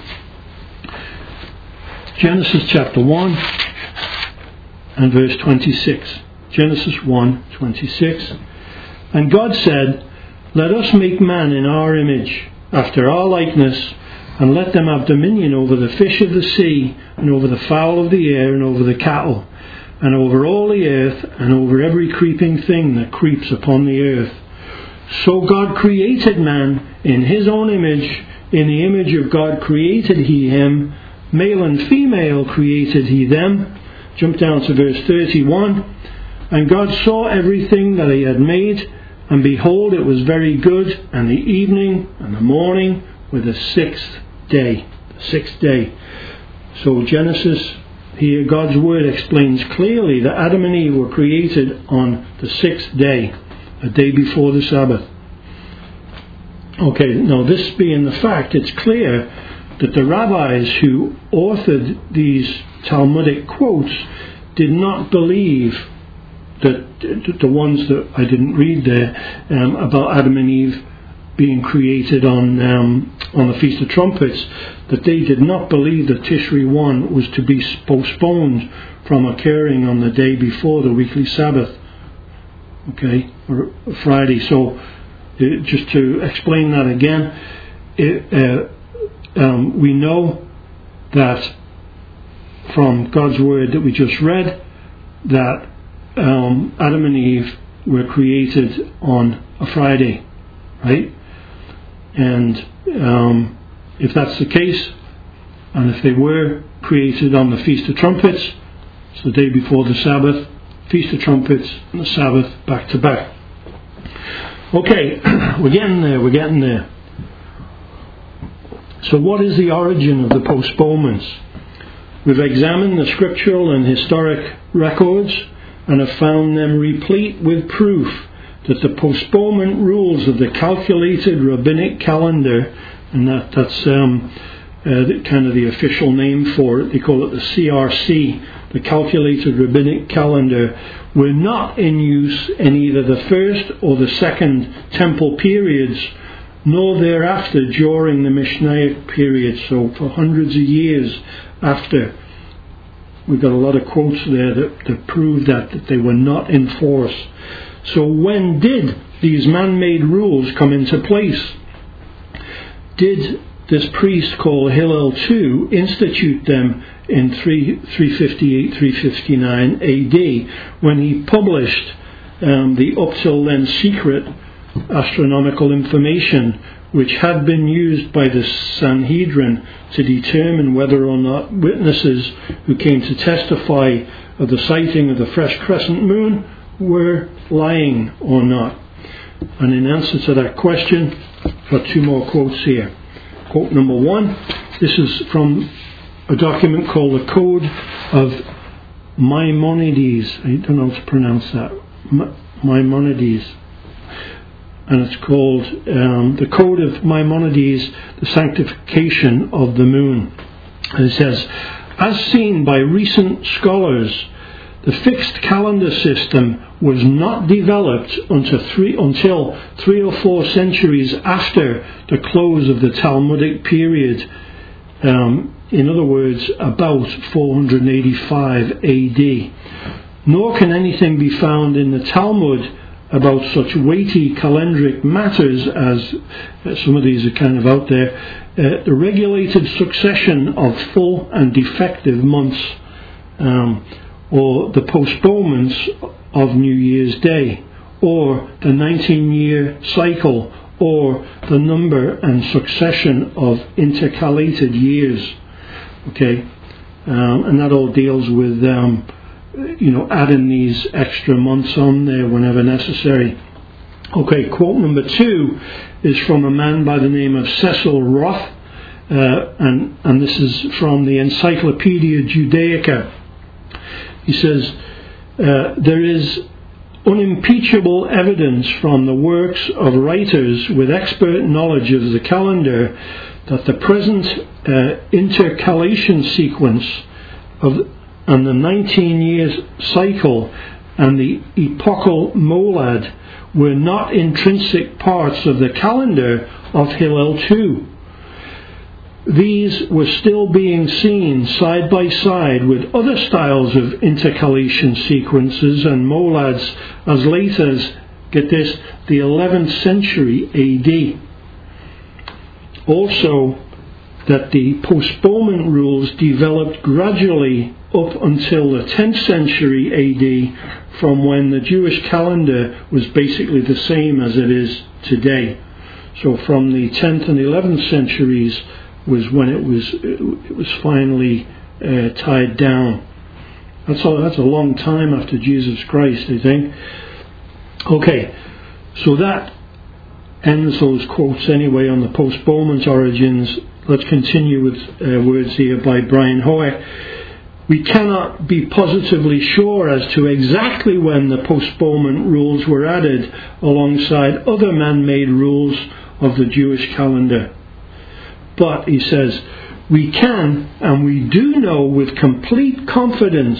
Genesis chapter 1 and verse 26. Genesis 1:26. And God said, let us make man in our image, after our likeness, and let them have dominion over the fish of the sea, and over the fowl of the air, and over the cattle, and over all the earth, and over every creeping thing that creeps upon the earth. So God created man in his own image. In the image of God created he him. Male and female created he them. Jump down to verse 31. And God saw everything that he had made, And behold, it was very good, and the evening and the morning were the sixth day. The sixth day. So Genesis, here God's word explains clearly that Adam and Eve were created on the sixth day, a day before the Sabbath. Okay, now this being the fact, it's clear that the rabbis who authored these Talmudic quotes did not believe that the ones that I didn't read there about Adam and Eve being created on the Feast of Trumpets, that they did not believe that Tishri 1 was to be postponed from occurring on the day before the weekly Sabbath, okay, or Friday. So just to explain that again, we know that from God's word that we just read that Adam and Eve were created on a Friday, right? And if that's the case, and if they were created on the Feast of Trumpets, it's the day before the Sabbath, Feast of Trumpets and the Sabbath back to back. Okay, we're getting there. So what is the origin of the postponements? We've examined the scriptural and historic records and have found them replete with proof that the postponement rules of the calculated rabbinic calendar, and that's kind of the official name for it, they call it the CRC, the calculated rabbinic calendar, were not in use in either the first or the second temple periods, nor thereafter during the Mishnaic period, so for hundreds of years after. We've got a lot of quotes there that prove that they were not in force. So when did these man-made rules come into place? Did this priest called Hillel II institute them in 358-359 AD when he published the up till then secret astronomical information which had been used by the Sanhedrin to determine whether or not witnesses who came to testify of the sighting of the fresh crescent moon were lying or not? And in answer to that question, I've got two more quotes here. Quote number one, this is from a document called the Code of Maimonides. I don't know how to pronounce that. Maimonides. And it's called the Code of Maimonides, the Sanctification of the Moon. And it says, as seen by recent scholars, the fixed calendar system was not developed until 3 or 4 centuries after the close of the Talmudic period. In other words, about 485 AD. Nor can anything be found in the Talmud about such weighty calendric matters as some of these are kind of out there, the regulated succession of full and defective months, or the postponements of New Year's Day, or the 19-year cycle, or the number and succession of intercalated years. Okay, and that all deals with adding these extra months on there whenever necessary. Okay, quote number 2 is from a man by the name of Cecil Roth, and this is from the Encyclopedia Judaica. He says, there is unimpeachable evidence from the works of writers with expert knowledge of the calendar that the present intercalation sequence and the 19-year cycle and the epochal molad were not intrinsic parts of the calendar of Hillel II. These were still being seen side by side with other styles of intercalation sequences and molads as late as, get this, the 11th century AD. Also, that the postponement rules developed gradually up until the 10th century AD, from when the Jewish calendar was basically the same as it is today. So from the 10th and 11th centuries was when it was finally tied down. That's a long time after Jesus Christ, I think. Okay, So that ends those quotes anyway on the postponement origins. Let's continue with words here by Brian Hoek. We cannot be positively sure as to exactly when the postponement rules were added alongside other man-made rules of the Jewish calendar. But, he says, we can and we do know with complete confidence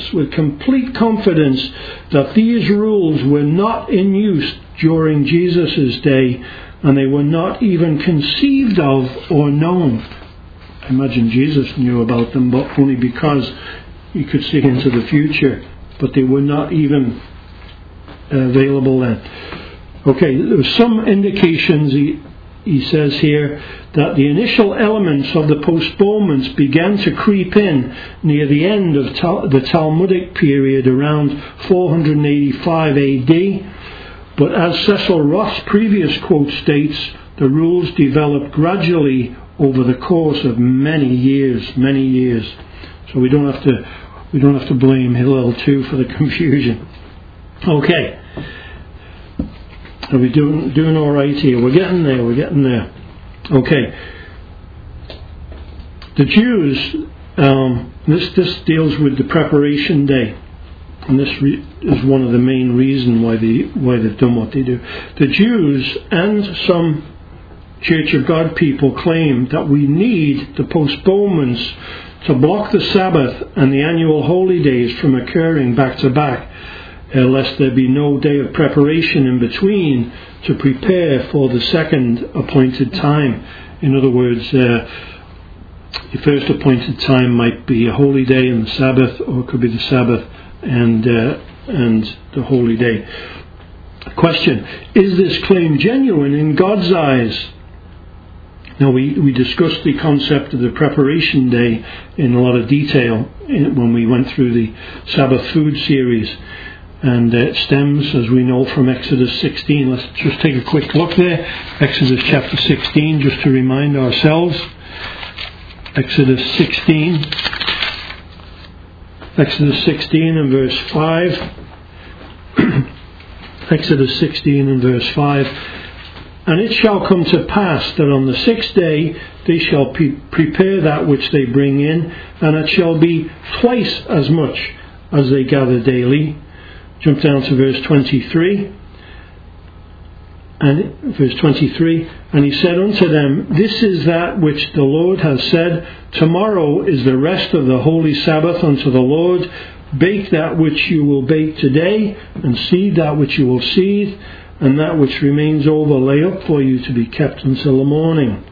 that these rules were not in use during Jesus' day, and they were not even conceived of or known. I imagine Jesus knew about them, but only because he could see into the future, but they were not even available then. Okay, there were some indications, he says here, that the initial elements of the postponements began to creep in near the end of the Talmudic period around 485 AD, but as Cecil Roth's previous quote states, the rules developed gradually over the course of many years. So we don't have to blame Hillel too for the confusion. Okay, are we doing all right here? We're getting there. Okay, the Jews. This deals with the preparation day, and this is one of the main reasons why they've done what they do. The Jews and some Church of God people claim that we need the postponements to block the Sabbath and the annual holy days from occurring back to back, lest there be no day of preparation in between to prepare for the second appointed time. In other words, the first appointed time might be a holy day and the Sabbath, or it could be the Sabbath and the holy day. Question: is this claim genuine in God's eyes? Now, we discussed the concept of the preparation day in a lot of detail when we went through the Sabbath food series, and it stems, as we know, from Exodus 16. Let's just take a quick look there. Exodus chapter 16, just to remind ourselves. Exodus 16 and verse 5. Exodus 16 and verse 5. And it shall come to pass that on the sixth day they shall prepare that which they bring in, and it shall be twice as much as they gather daily. Jump down to verse 23. And verse 23, and he said unto them, this is that which the Lord has said, tomorrow is the rest of the holy Sabbath unto the Lord. Bake that which you will bake today, and seed that which you will seed, and that which remains over lay up for you to be kept until the morning.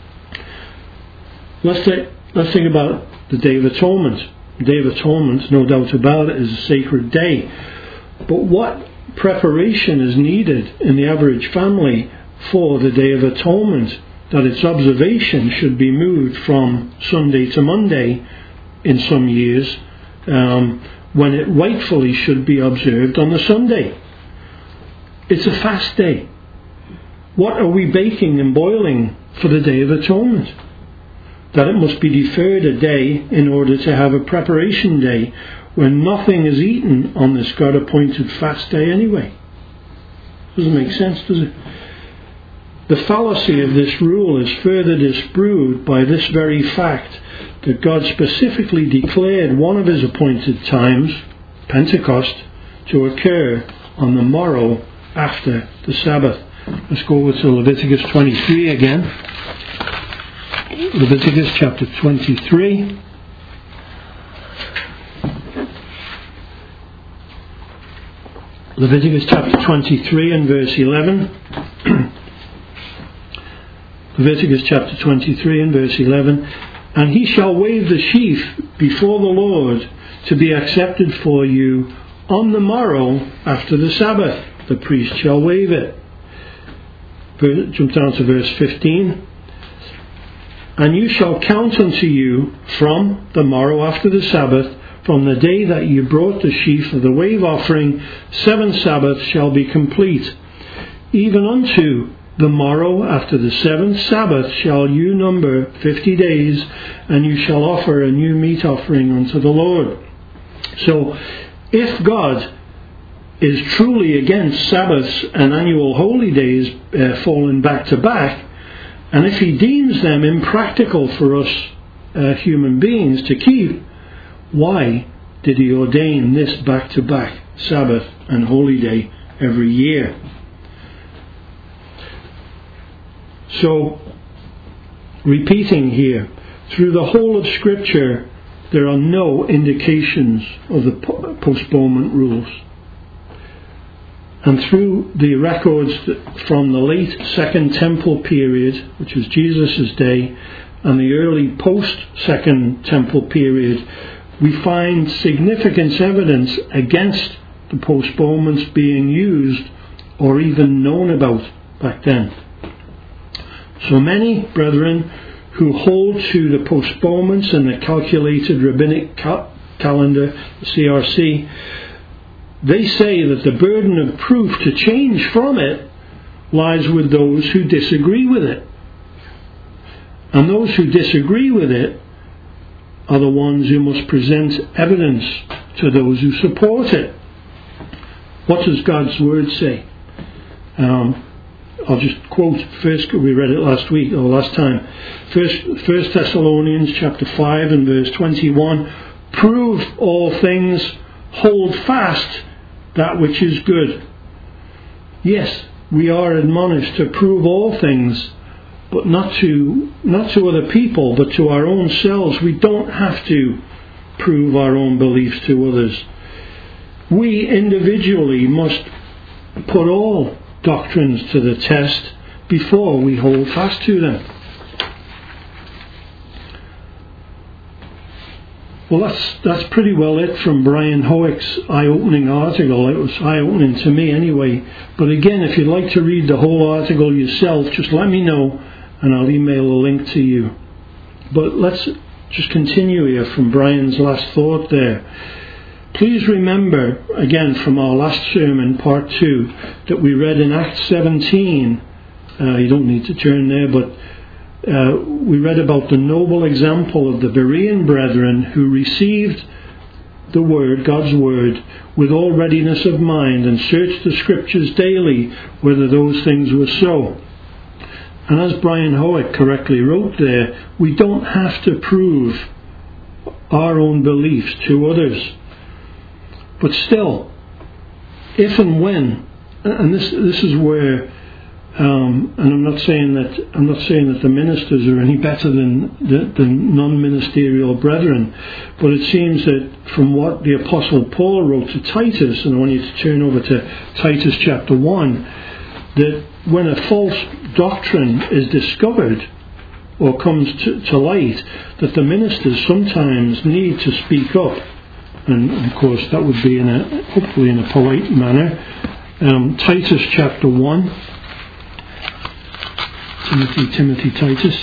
Let's think about the Day of Atonement. The Day of Atonement, no doubt about it, is a sacred day. But what preparation is needed in the average family for the Day of Atonement, that its observation should be moved from Sunday to Monday in some years, when it rightfully should be observed on the Sunday? It's a fast day. What are we baking and boiling for the Day of Atonement? That it must be deferred a day in order to have a preparation day when nothing is eaten on this God-appointed fast day anyway. Doesn't make sense, does it? The fallacy of this rule is further disproved by this very fact that God specifically declared one of his appointed times, Pentecost, to occur on the morrow after the Sabbath. Let's go over to Leviticus 23 again. Leviticus chapter 23. Leviticus chapter 23 and verse 11. Leviticus chapter 23 and verse 11. And he shall wave the sheaf before the Lord to be accepted for you on the morrow after the Sabbath. The priest shall wave it. Jump down to verse 15. And you shall count unto you from the morrow after the Sabbath, from the day that you brought the sheaf of the wave offering, 7 Sabbaths shall be complete. Even unto the morrow after the 7th Sabbath shall you number 50 days, and you shall offer a new meat offering unto the Lord. So, if God is truly against Sabbaths and annual holy days falling back to back, and if he deems them impractical for us human beings to keep, why did he ordain this back-to-back Sabbath and holy day every year? So, repeating here, through the whole of Scripture, there are no indications of the postponement rules. And through the records from the late Second Temple period, which was Jesus' day, and the early post-Second Temple period, we find significant evidence against the postponements being used or even known about back then. So many brethren who hold to the postponements and the calculated rabbinic calendar, the CRC, they say that the burden of proof to change from it lies with those who disagree with it. And those who disagree with it are the ones who must present evidence to those who support it. What does God's Word say? I'll just quote first, we read it last week, or last time. First Thessalonians chapter 5 and verse 21. Prove all things, hold fast that which is good. Yes, we are admonished to prove all things, but not to other people, but to our own selves. We don't have to prove our own beliefs to others. We individually must put all doctrines to the test before we hold fast to them. Well, that's pretty well it from Brian Hoek's eye-opening article. It was eye-opening to me anyway. But again, if you'd like to read the whole article yourself, just let me know and I'll email a link to you. But let's just continue here from Brian's last thought there. Please remember, again from our last sermon, part 2, that we read in Acts 17. You don't need to turn there, but we read about the noble example of the Berean brethren who received the Word, God's Word, with all readiness of mind and searched the Scriptures daily whether those things were so. And as Brian Hoek correctly wrote there, we don't have to prove our own beliefs to others. But still, if and when, and this is where, and I'm not saying that the ministers are any better than non-ministerial brethren, but it seems that from what the Apostle Paul wrote to Titus, and I want you to turn over to Titus chapter 1, that when a false doctrine is discovered or comes to light, that the ministers sometimes need to speak up. And of course that would be hopefully in a polite manner. Titus chapter 1. Timothy, Titus.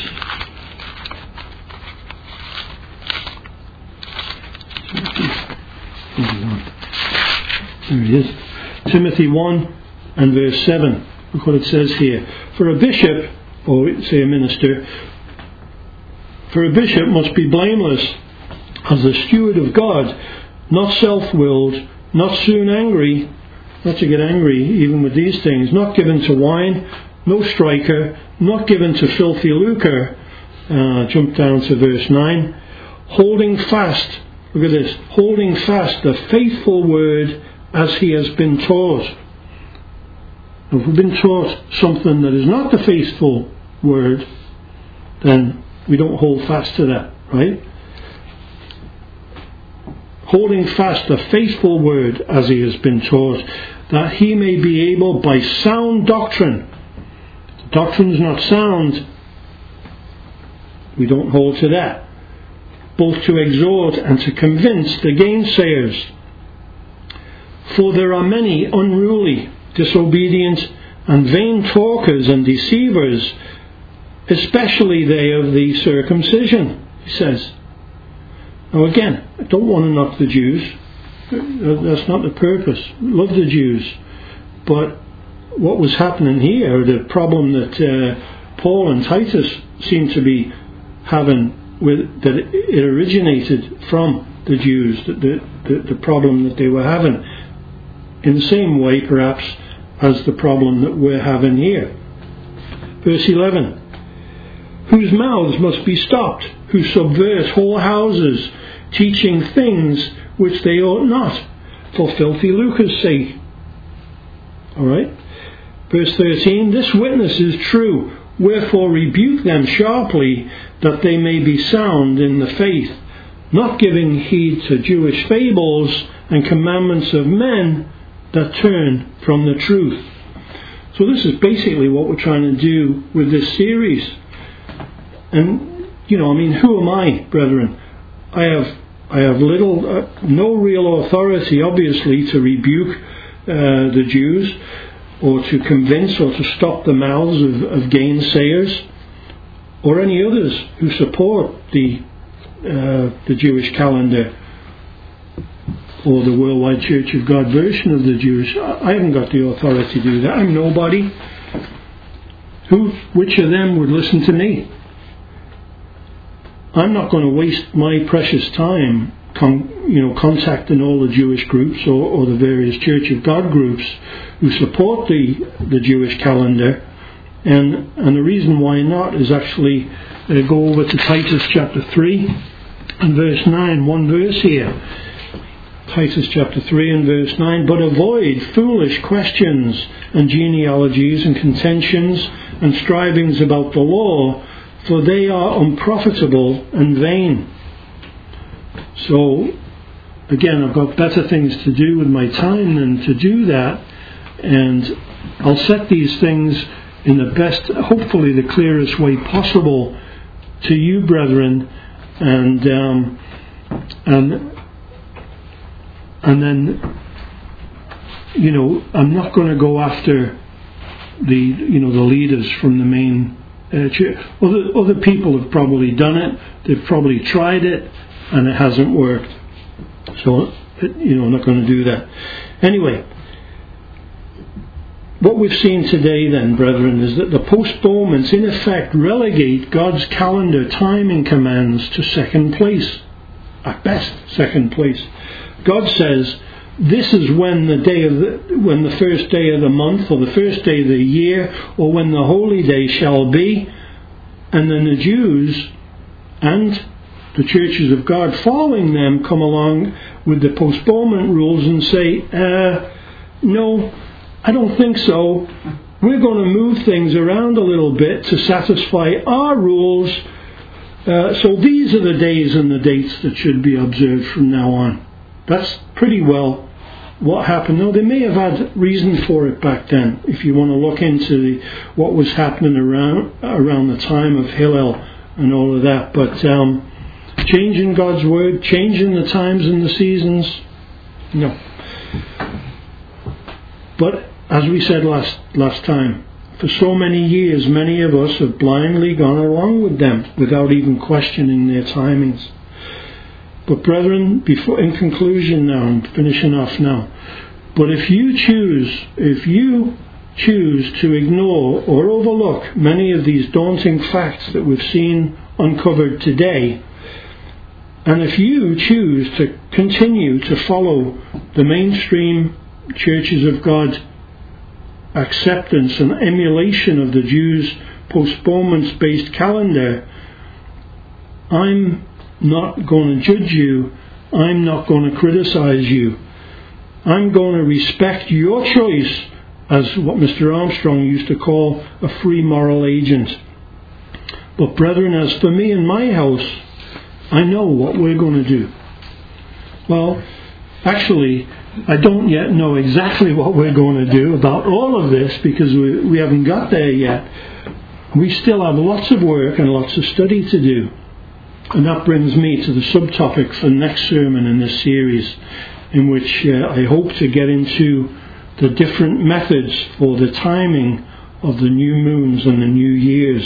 There it is. Timothy 1 and verse 7. Look what it says here. For a bishop, or say a minister, for a bishop must be blameless as the steward of God, not self-willed, not soon angry, not to get angry even with these things, not given to wine, no striker, not given to filthy lucre. Jump down to verse 9. Holding fast, look at this, holding fast the faithful word as he has been taught. If we've been taught something that is not the faithful word, then we don't hold fast to that, right? Holding fast the faithful word as he has been taught, that he may be able by sound doctrine. If the doctrine is not sound, we don't hold to that. Both to exhort and to convince the gainsayers. For there are many unruly, disobedient, and vain talkers and deceivers, especially they of the circumcision, he says. Now again, I don't want to knock the Jews. That's not the purpose. Love the Jews. But what was happening here, the problem that Paul and Titus seem to be having, that it originated from the Jews, the problem that they were having. in the same way, perhaps, as the problem that we're having here. Verse 11. Whose mouths must be stopped, who subvert whole houses, teaching things which they ought not, for filthy lucre's sake. Alright? Verse 13. This witness is true, wherefore rebuke them sharply, that they may be sound in the faith, not giving heed to Jewish fables and commandments of men that turn from the truth. So this is basically what we're trying to do with this series. And, who am I, brethren? I have no real authority, obviously, to rebuke the Jews, or to convince or to stop the mouths of gainsayers, or any others who support the Jewish calendar, or the Worldwide Church of God version of the Jewish. I haven't got the authority to do that. I'm nobody. Which of them would listen to me? I'm not going to waste my precious time contacting all the Jewish groups or the various Church of God groups who support the Jewish calendar. And the reason why not is actually go over to Titus chapter 3 and verse 9, one verse here. Titus chapter 3 and verse 9. But avoid foolish questions and genealogies and contentions and strivings about the law, for they are unprofitable and vain. So, again, I've got better things to do with my time than to do that, and I'll set these things in the best, hopefully the clearest way possible to you, brethren, and then, I'm not going to go after the leaders from the main church. Other people have probably done it. They've probably tried it, and it hasn't worked. So, I'm not going to do that. Anyway, what we've seen today then, brethren, is that the postponements in effect relegate God's calendar timing commands to second place. At best, second place. God says, this is when the first day of the month, or the first day of the year, or when the holy day shall be. And then the Jews and the churches of God following them come along with the postponement rules and say, no, I don't think so. We're going to move things around a little bit to satisfy our rules. So these are the days and the dates that should be observed from now on. That's pretty well what happened. Now, they may have had reason for it back then, if you want to look into what was happening around the time of Hillel and all of that. But changing God's word, changing the times and the seasons, no. But as we said last time, for so many years, many of us have blindly gone along with them without even questioning their timings. But brethren, in conclusion now, I'm finishing off now. But if you choose to ignore or overlook many of these daunting facts that we've seen uncovered today, and if you choose to continue to follow the mainstream churches of God acceptance and emulation of the Jews' postponements-based calendar, I'm not going to judge you. I'm not going to criticize you. I'm going to respect your choice as what Mr. Armstrong used to call a free moral agent. But brethren, as for me and my house, I know what we're going to do. Well, actually, I don't yet know exactly what we're going to do about all of this, because we haven't got there yet. We still have lots of work and lots of study to do. And that brings me to the subtopic for the next sermon in this series, in which I hope to get into the different methods for the timing of the new moons and the new years.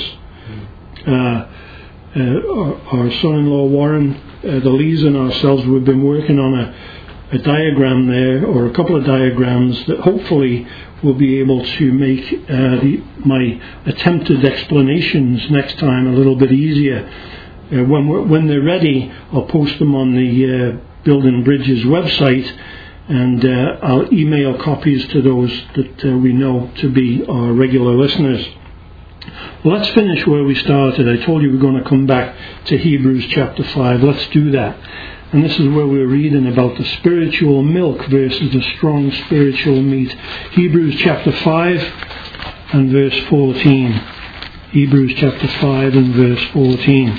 Our son-in-law Warren, the Lees and ourselves, we've been working on a diagram there, or a couple of diagrams that hopefully will be able to make my attempted explanations next time a little bit easier. When they're ready, I'll post them on the Building Bridges website, and I'll email copies to those that we know to be our regular listeners. Well, let's finish where we started. I told you we're going to come back to Hebrews chapter 5. Let's do that. And this is where we're reading about the spiritual milk versus the strong spiritual meat. Hebrews chapter 5 and verse 14. Hebrews chapter 5 and verse 14.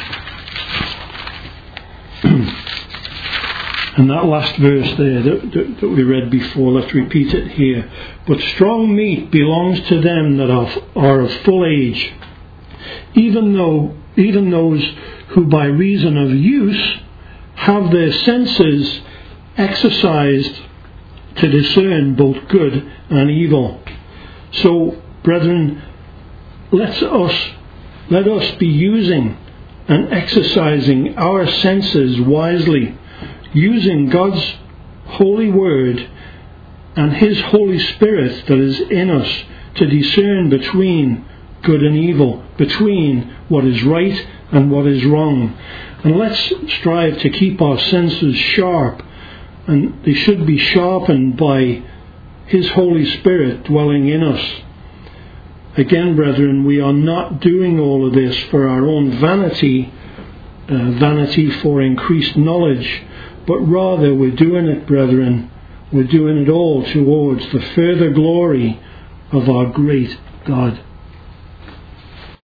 And that last verse there that we read before, let's repeat it here. But strong meat belongs to them that are of full age, even those who by reason of use have their senses exercised to discern both good and evil. So, brethren, let us be using and exercising our senses wisely, using God's holy word and His Holy Spirit that is in us to discern between good and evil, between what is right and what is wrong. And let's strive to keep our senses sharp, and they should be sharpened by His Holy Spirit dwelling in us. Again, brethren, we are not doing all of this for our own vanity for increased knowledge, but rather we're doing it, brethren, we're doing it all towards the further glory of our great God.